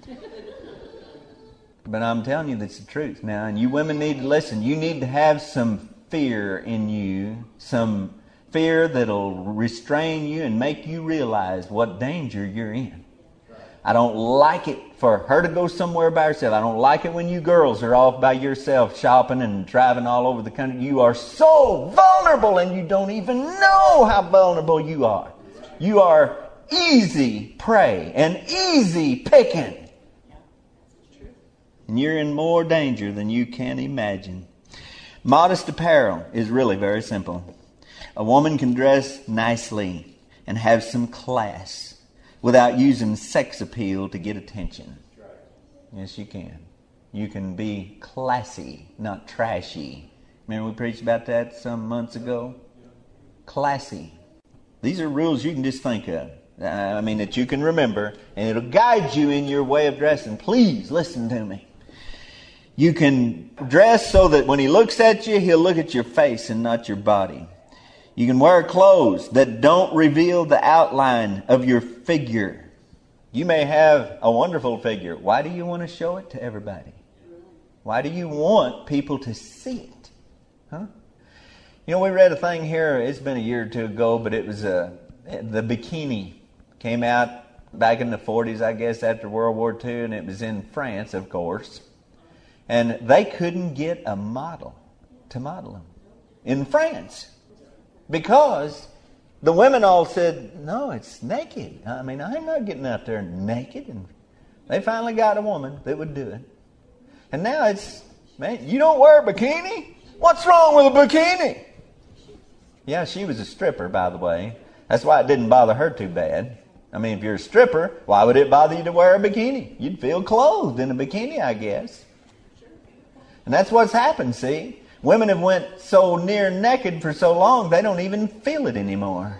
But I'm telling you, that's the truth now. And you women need to listen. You need to have some fear in you. Some fear that'll restrain you and make you realize what danger you're in. I don't like it for her to go somewhere by herself. I don't like it when you girls are off by yourself shopping and driving all over the country. You are so vulnerable and you don't even know how vulnerable you are. You are easy prey and easy picking. And you're in more danger than you can imagine. Modest apparel is really very simple. A woman can dress nicely and have some class without using sex appeal to get attention. Yes, you can. You can be classy, not trashy. Remember we preached about that some months ago? Classy. These are rules you can just think of. I mean, that you can remember, and it'll guide you in your way of dressing. Please listen to me. You can dress so that when he looks at you, he'll look at your face and not your body. You can wear clothes that don't reveal the outline of your figure. You may have a wonderful figure. Why do you want to show it to everybody? Why do you want people to see it? Huh? You know, we read a thing here, it's been a year or two ago, but it was a, the bikini came out back in the forties, I guess, after World War Two, and it was in France, of course. And they couldn't get a model to model them in France. Because the women all said, no, it's naked. I mean, I'm not getting out there naked. And they finally got a woman that would do it. And now it's, man, you don't wear a bikini? What's wrong with a bikini? Yeah, she was a stripper, by the way. That's why it didn't bother her too bad. I mean, if you're a stripper, why would it bother you to wear a bikini? You'd feel clothed in a bikini, I guess. And that's what's happened, see? Women have went so near naked for so long, they don't even feel it anymore.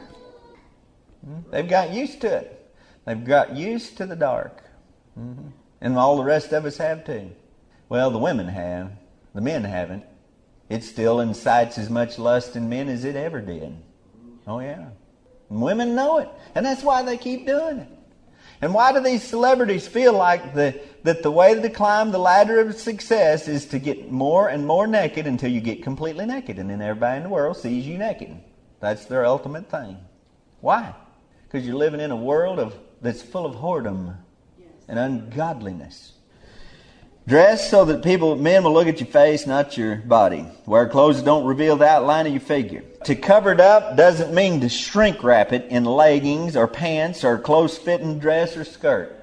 They've got used to it. They've got used to the dark. Mm-hmm. And all the rest of us have too. Well, the women have. The men haven't. It still incites as much lust in men as it ever did. Oh, yeah. And women know it. And that's why they keep doing it. And why do these celebrities feel like the, that the way to climb the ladder of success is to get more and more naked until you get completely naked, and then everybody in the world sees you naked? That's their ultimate thing. Why? Because you're living in a world of that's full of whoredom and ungodliness. Dress so that people, men will look at your face, not your body. Wear clothes that don't reveal the outline of your figure. To cover it up doesn't mean to shrink wrap it in leggings or pants or close-fitting dress or skirt.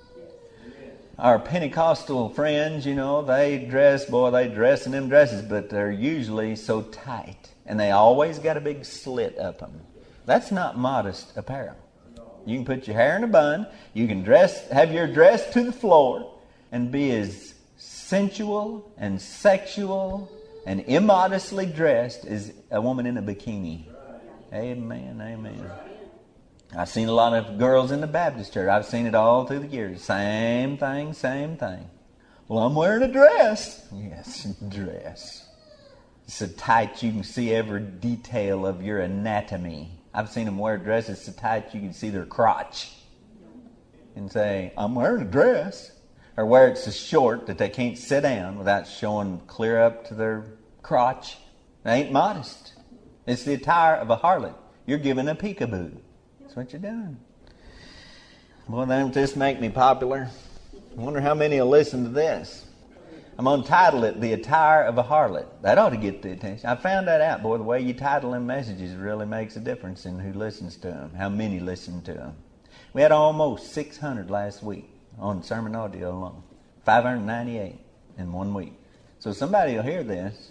Our Pentecostal friends, you know, they dress, boy, they dress in them dresses, but they're usually so tight. And they always got a big slit up them. That's not modest apparel. You can put your hair in a bun. You can dress, have your dress to the floor and be as sensual and sexual and immodestly dressed as a woman in a bikini. Amen, amen. I've seen a lot of girls in the Baptist church. I've seen it all through the years. Same thing, same thing. Well, I'm wearing a dress. Yes, dress. It's so tight you can see every detail of your anatomy. I've seen them wear dresses so tight you can see their crotch. And say, I'm wearing a dress. Or wear it so short that they can't sit down without showing clear up to their crotch. They ain't modest. It's the attire of a harlot. You're giving a peekaboo. That's what you're doing. Boy, don't this make me popular? I wonder how many will listen to this. I'm going to title it, The Attire of a Harlot. That ought to get the attention. I found that out, boy. The way you title them messages really makes a difference in who listens to them, how many listen to them. We had almost six hundred last week on sermon audio alone. five hundred ninety-eight in one week. So somebody will hear this.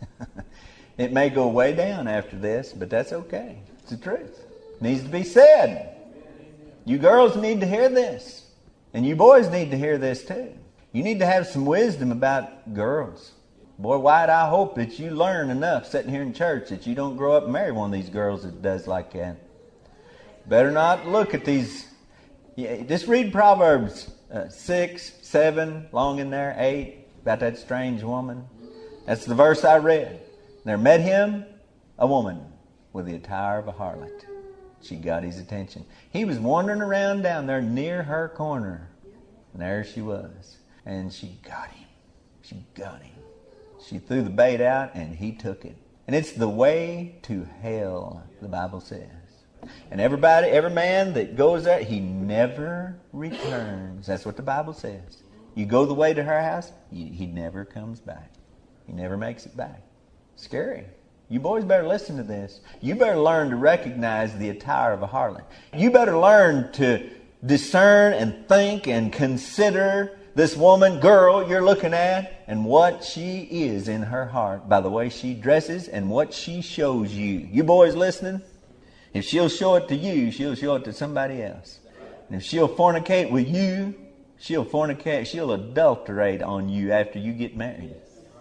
It may go way down after this, but that's okay. It's the truth. It needs to be said. You girls need to hear this. And you boys need to hear this too. You need to have some wisdom about girls. Boy, White, I hope that you learn enough sitting here in church that you don't grow up and marry one of these girls that does like that. Better not look at these. Yeah, just read Proverbs uh, six, seven, long in there, eight, about that strange woman. That's the verse I read. There met him a woman with the attire of a harlot. She got his attention. He was wandering around down there near her corner. And there she was. And she got him. She got him. She threw the bait out and he took it. And it's the way to hell, the Bible says. And everybody, every man that goes there, he never returns. That's what the Bible says. You go the way to her house, he never comes back. He never makes it back. Scary. You boys better listen to this. You better learn to recognize the attire of a harlot. You better learn to discern and think and consider this woman, girl you're looking at, and what she is in her heart by the way she dresses and what she shows you. You boys listening? If she'll show it to you, she'll show it to somebody else. And if she'll fornicate with you, she'll fornicate, she'll adulterate on you after you get married.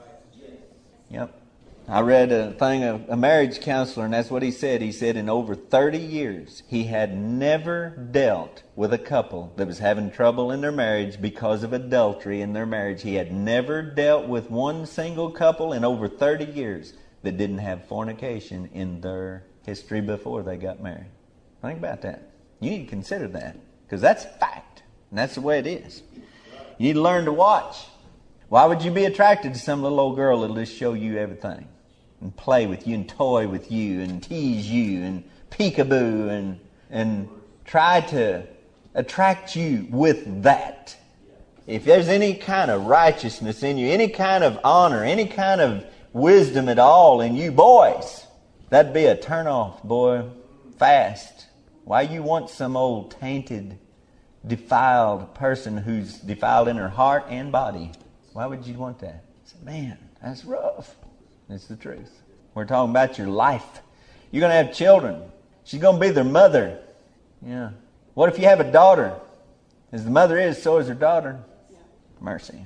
Yep. I read a thing of a marriage counselor, and that's what he said. He said in over thirty years, he had never dealt with a couple that was having trouble in their marriage because of adultery in their marriage. He had never dealt with one single couple in over thirty years that didn't have fornication in their history before they got married. Think about that. You need to consider that, because that's fact, and that's the way it is. You need to learn to watch. Why would you be attracted to some little old girl that'll just show you everything and play with you and toy with you and tease you and peekaboo and and try to attract you with that? If there's any kind of righteousness in you, any kind of honor, any kind of wisdom at all in you boys, that'd be a turn-off, boy, fast. Why you want some old tainted, defiled person who's defiled in her heart and body? Why would you want that? I said, man, that's rough. It's the truth. We're talking about your life. You're going to have children. She's going to be their mother. Yeah. What if you have a daughter? As the mother is, so is her daughter. Mercy.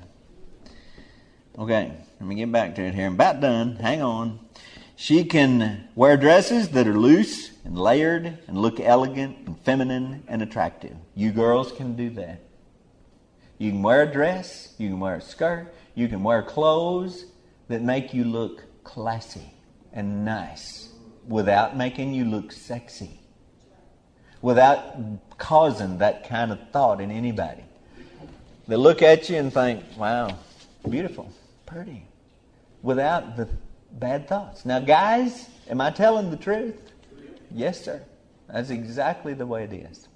Okay, let me get back to it here. I'm about done. Hang on. She can wear dresses that are loose and layered and look elegant and feminine and attractive. You girls can do that. You can wear a dress, you can wear a skirt, you can wear clothes that make you look classy and nice without making you look sexy, without causing that kind of thought in anybody. They look at you and think, wow, beautiful, pretty, without the bad thoughts. Now, guys, am I telling the truth? Yes, sir. That's exactly the way it is.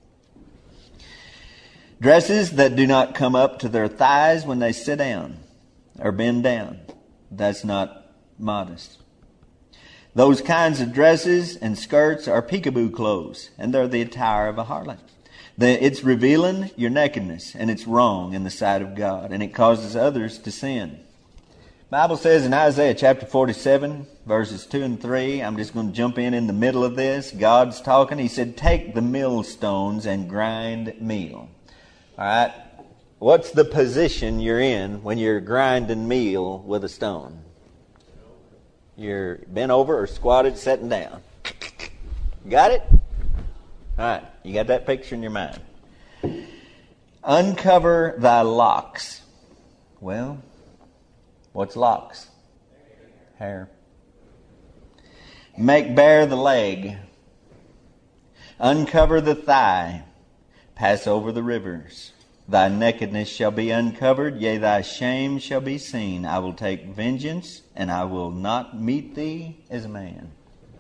Dresses that do not come up to their thighs when they sit down or bend down. That's not modest. Those kinds of dresses and skirts are peekaboo clothes, and they're the attire of a harlot. The, it's revealing your nakedness, and it's wrong in the sight of God, and it causes others to sin. The Bible says in Isaiah chapter forty-seven, verses two and three, I'm just going to jump in in the middle of this. God's talking. He said, take the millstones and grind meal. All right, what's the position you're in when you're grinding meal with a stone? You're bent over or squatted, sitting down. Got it? All right, you got that picture in your mind. Uncover thy locks. Well, what's locks? Hair. Make bare the leg. Uncover the thigh. Pass over the rivers. Thy nakedness shall be uncovered, yea, thy shame shall be seen. I will take vengeance, and I will not meet thee as a man.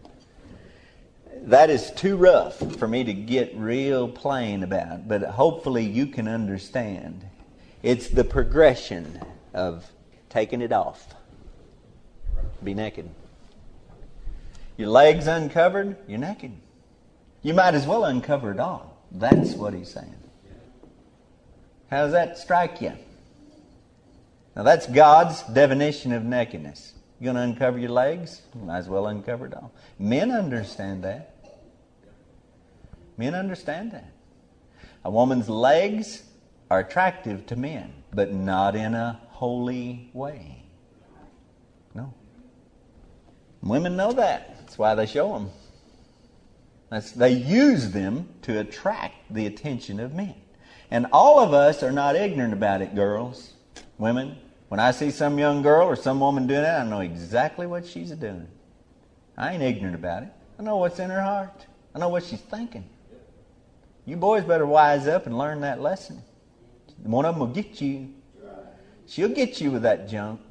That is too rough for me to get real plain about, but hopefully you can understand. It's the progression of taking it off. Be naked. Your legs uncovered, you're naked. You might as well uncover it all. That's what he's saying. How does that strike you? Now that's God's definition of nakedness. You're going to uncover your legs? You might as well uncover it all. Men understand that. Men understand that. A woman's legs are attractive to men, but not in a holy way. No. Women know that. That's why they show them. That's, they use them to attract the attention of men. And all of us are not ignorant about it, girls, women. When I see some young girl or some woman doing that, I know exactly what she's doing. I ain't ignorant about it. I know what's in her heart. I know what she's thinking. You boys better wise up and learn that lesson. One of them will get you. She'll get you with that junk.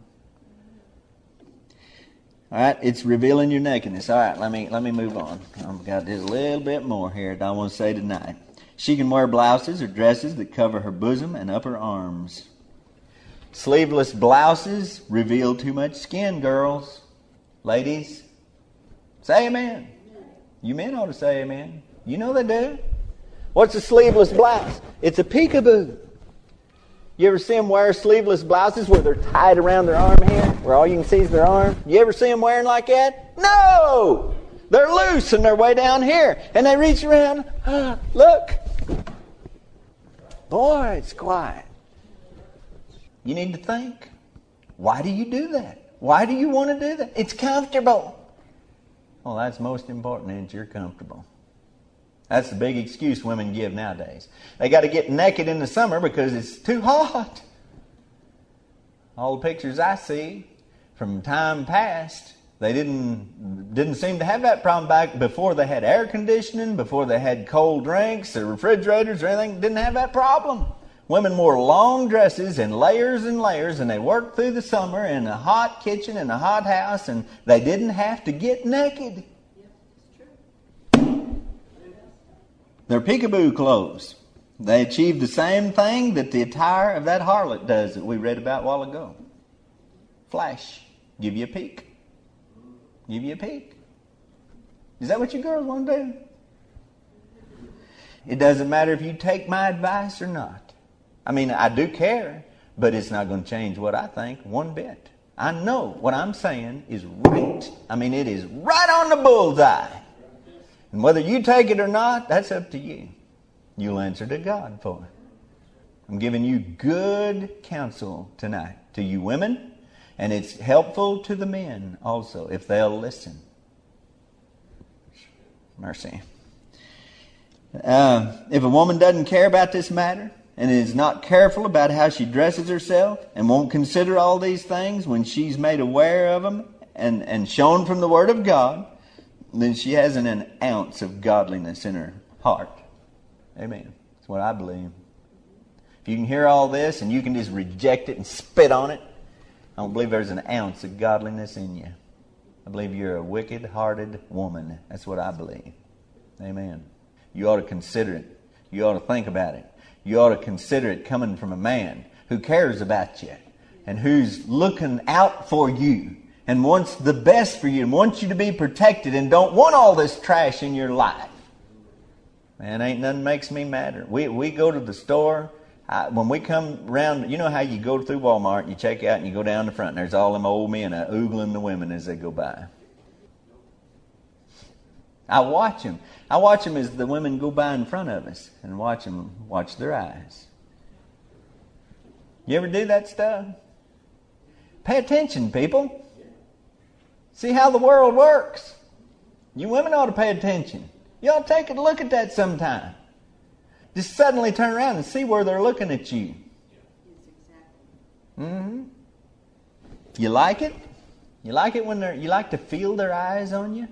All right, it's revealing your nakedness. All right, let me let me move on. I've got just a little bit more here that I want to say tonight. She can wear blouses or dresses that cover her bosom and upper arms. Sleeveless blouses reveal too much skin, girls. Ladies, say amen. You men ought to say amen. You know they do. What's a sleeveless blouse? It's a peekaboo. You ever see them wear sleeveless blouses where they're tied around their arm here, where all you can see is their arm? You ever see them wearing like that? No! They're loose and they're way down here. And they reach around. Ah, look. Boy, it's quiet. You need to think. Why do you do that? Why do you want to do that? It's comfortable. Well, that's most important, is you're comfortable. That's the big excuse women give nowadays. They got to get naked in the summer because it's too hot. All the pictures I see from time past, they didn't didn't seem to have that problem back before they had air conditioning, before they had cold drinks or refrigerators or anything. Didn't have that problem. Women wore long dresses and layers and layers, and they worked through the summer in a hot kitchen and a hot house, and they didn't have to get naked. They're peekaboo clothes. They achieve the same thing that the attire of that harlot does that we read about a while ago. Flash. Give you a peek. Give you a peek. Is that what you girls want to do? It doesn't matter if you take my advice or not. I mean, I do care, but it's not going to change what I think one bit. I know what I'm saying is right. I mean, it is right on the bullseye. And whether you take it or not, that's up to you. You'll answer to God for it. I'm giving you good counsel tonight to you women, and it's helpful to the men also if they'll listen. Mercy. Uh, if a woman doesn't care about this matter and is not careful about how she dresses herself and won't consider all these things when she's made aware of them and, and shown from the Word of God, then she hasn't an ounce of godliness in her heart. Amen. That's what I believe. If you can hear all this and you can just reject it and spit on it, I don't believe there's an ounce of godliness in you. I believe you're a wicked-hearted woman. That's what I believe. Amen. You ought to consider it. You ought to think about it. You ought to consider it coming from a man who cares about you and who's looking out for you and wants the best for you and wants you to be protected and don't want all this trash in your life. Man, ain't nothing makes me madder. We we go to the store. I, when we come around, you know how you go through Walmart and you check out and you go down the front and there's all them old men uh, oogling the women as they go by. I watch them. I watch them as the women go by in front of us and watch them, watch their eyes. You ever do that stuff? Pay attention, people. See how the world works. You women ought to pay attention. You ought to take a look at that sometime. Just suddenly turn around and see where they're looking at you. Mm-hmm. You like it? You like it when they're, you like to feel their eyes on you?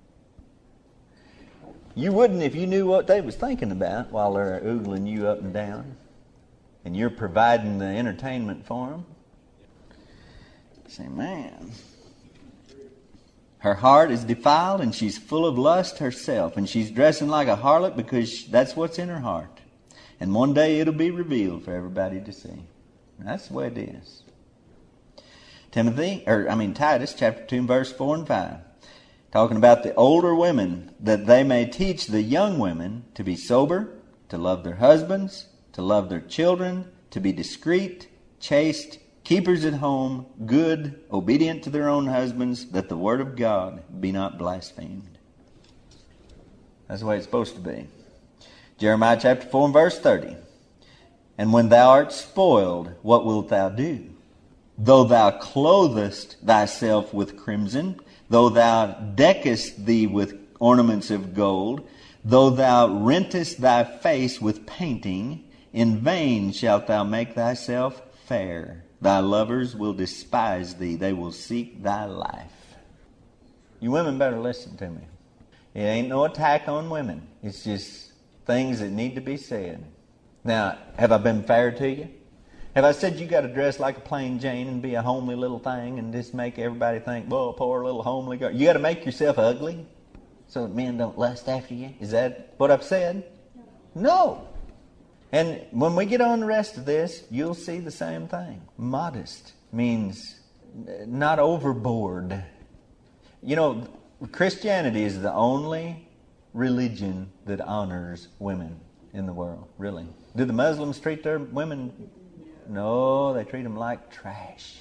You wouldn't if you knew what they was thinking about while they're oogling you up and down. And you're providing the entertainment for them. Say, man. Her heart is defiled and she's full of lust herself. And she's dressing like a harlot because that's what's in her heart. And one day it'll be revealed for everybody to see. That's the way it is. Timothy, or I mean Titus chapter two verse four and five. Talking about the older women, that they may teach the young women to be sober, to love their husbands, to love their children, to be discreet, chaste, keepers at home, good, obedient to their own husbands, that the word of God be not blasphemed. That's the way it's supposed to be. Jeremiah chapter four and verse thirty. And when thou art spoiled, what wilt thou do? Though thou clothest thyself with crimson, though thou deckest thee with ornaments of gold, though thou rentest thy face with painting, in vain shalt thou make thyself fair. Thy lovers will despise thee. They will seek thy life. You women better listen to me. It ain't no attack on women. It's just things that need to be said. Now, have I been fair to you? Have I said you got to dress like a plain Jane and be a homely little thing and just make everybody think, whoa, poor little homely girl? You got to make yourself ugly so that men don't lust after you? Is that what I've said? No. And when we get on the rest of this, you'll see the same thing. Modest means not overboard. You know, Christianity is the only religion that honors women in the world, really. Do the Muslims treat their women? No, they treat them like trash.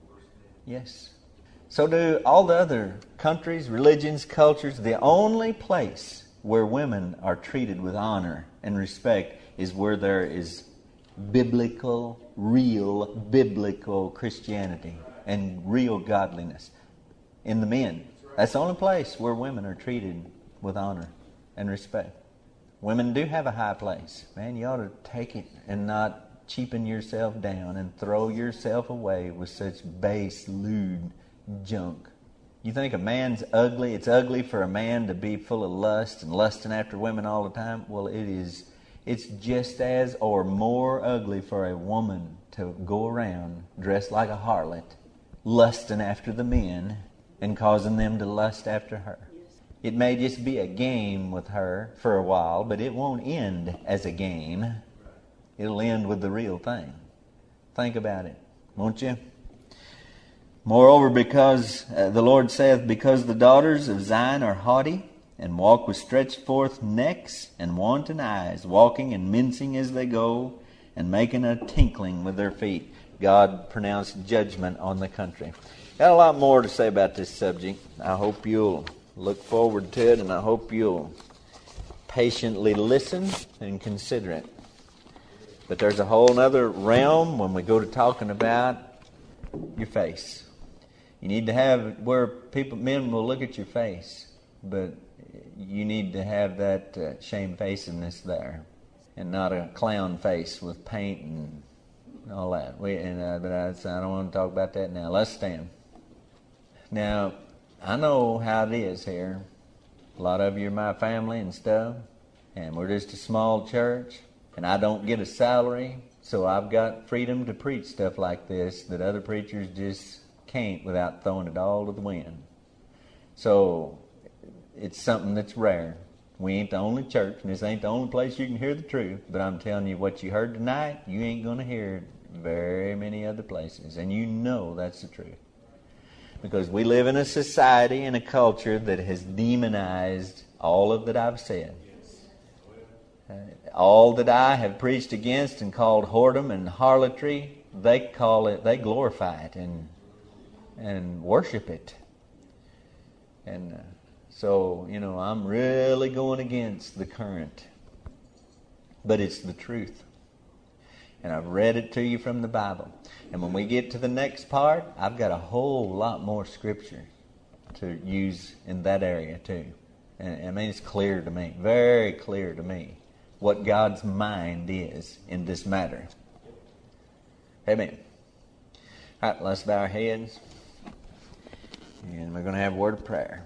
Yes. So do all the other countries, religions, cultures. The only place where women are treated with honor and respect is where there is biblical, real biblical Christianity and real godliness in the men. That's the only place where women are treated with honor and respect. Women do have a high place. Man, you ought to take it and not cheapen yourself down and throw yourself away with such base, lewd junk. You think a man's ugly? It's ugly for a man to be full of lust and lusting after women all the time? Well, it is. It's just as or more ugly for a woman to go around dressed like a harlot, lusting after the men and causing them to lust after her. It may just be a game with her for a while, but it won't end as a game. It'll end with the real thing. Think about it, won't you? Moreover, because uh, the Lord saith, because the daughters of Zion are haughty, and walk with stretched forth necks and wanton eyes, walking and mincing as they go, and making a tinkling with their feet. God pronounced judgment on the country. Got a lot more to say about this subject. I hope you'll look forward to it, and I hope you'll patiently listen and consider it. But there's a whole other realm when we go to talking about your face. You need to have where people, men will look at your face, but you need to have that uh, shamefacedness there, and not a clown face with paint and all that. We, and uh, but I, I don't want to talk about that now. Let's stand. Now, I know how it is here. A lot of you are my family and stuff, and we're just a small church, and I don't get a salary, so I've got freedom to preach stuff like this that other preachers just can't without throwing it all to the wind. So it's something that's rare. We ain't the only church, and this ain't the only place you can hear the truth, but I'm telling you, what you heard tonight, you ain't going to hear it very many other places, and you know that's the truth. Because we live in a society and a culture that has demonized all of that I've said. Uh, all that I have preached against and called whoredom and harlotry, they call it, they glorify it and and worship it. And uh, so, you know, I'm really going against the current. But it's the truth. And I've read it to you from the Bible. And when we get to the next part, I've got a whole lot more scripture to use in that area too. And I mean, it's clear to me, very clear to me, what God's mind is in this matter. Amen. All right, let's bow our heads. And we're going to have a word of prayer.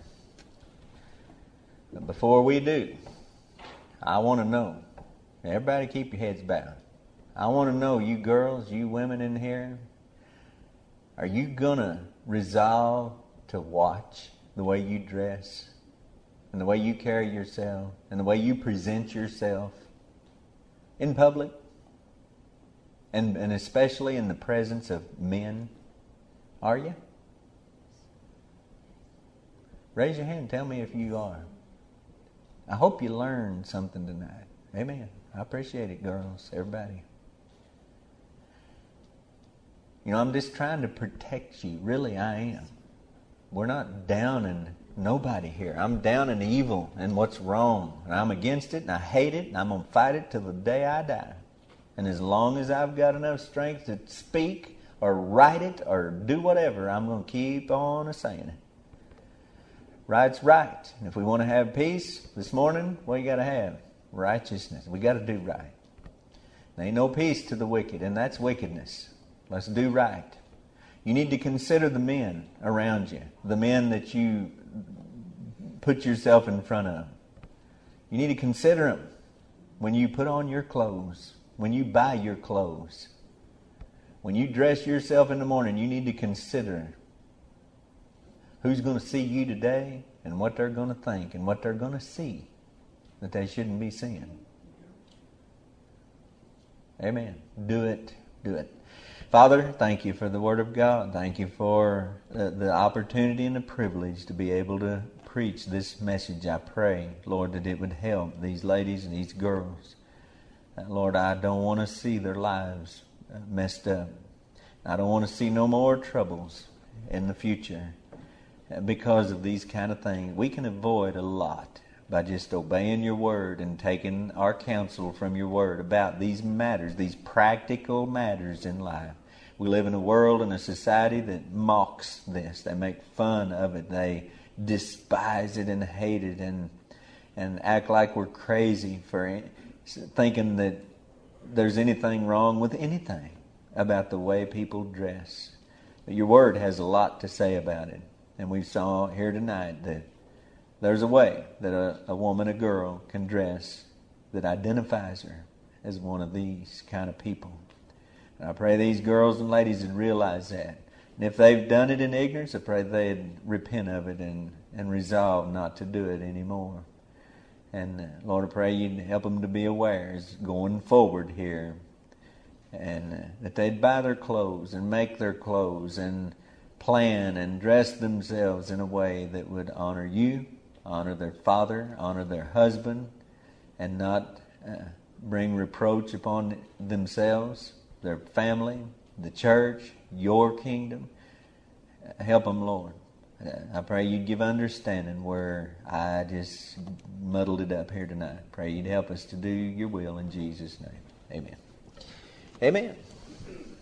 But before we do, I want to know, everybody keep your heads bowed. I want to know, you girls, you women in here, are you going to resolve to watch the way you dress and the way you carry yourself and the way you present yourself in public and, and especially in the presence of men? Are you? Raise your hand and tell me if you are. I hope you learned something tonight. Amen. I appreciate it, girls, everybody. You know, I'm just trying to protect you. Really, I am. We're not downing nobody here. I'm downing evil and what's wrong. And I'm against it, and I hate it, and I'm going to fight it till the day I die. And as long as I've got enough strength to speak or write it or do whatever, I'm going to keep on saying it. Right's right. And if we want to have peace this morning, what you got to have? Righteousness. We got to do right. There ain't no peace to the wicked, and that's wickedness. Let's do right. You need to consider the men around you, the men that you put yourself in front of. You need to consider them when you put on your clothes, when you buy your clothes. When you dress yourself in the morning, you need to consider who's going to see you today and what they're going to think and what they're going to see that they shouldn't be seeing. Amen. Do it. Do it. Father, thank you for the Word of God. Thank you for the, the opportunity and the privilege to be able to preach this message. I pray, Lord, that it would help these ladies and these girls. Uh, Lord, I don't want to see their lives uh, messed up. I don't want to see no more troubles in the future uh, because of these kind of things. We can avoid a lot by just obeying your word and taking our counsel from your word about these matters, these practical matters in life. We live in a world and a society that mocks this. They make fun of it. They despise it and hate it and and act like we're crazy for thinking that there's anything wrong with anything about the way people dress. But your word has a lot to say about it. And we saw here tonight that there's a way that a, a woman, a girl, can dress that identifies her as one of these kind of people. And I pray these girls and ladies would realize that. And if they've done it in ignorance, I pray they'd repent of it and, and resolve not to do it anymore. And uh, Lord, I pray you'd help them to be aware as going forward here. And uh, that they'd buy their clothes and make their clothes and plan and dress themselves in a way that would honor you, honor their father, honor their husband, and not uh, bring reproach upon themselves, their family, the church, your kingdom. Help them, Lord. I pray you'd give understanding where I just muddled it up here tonight. Pray you'd help us to do your will in Jesus' name. Amen. Amen.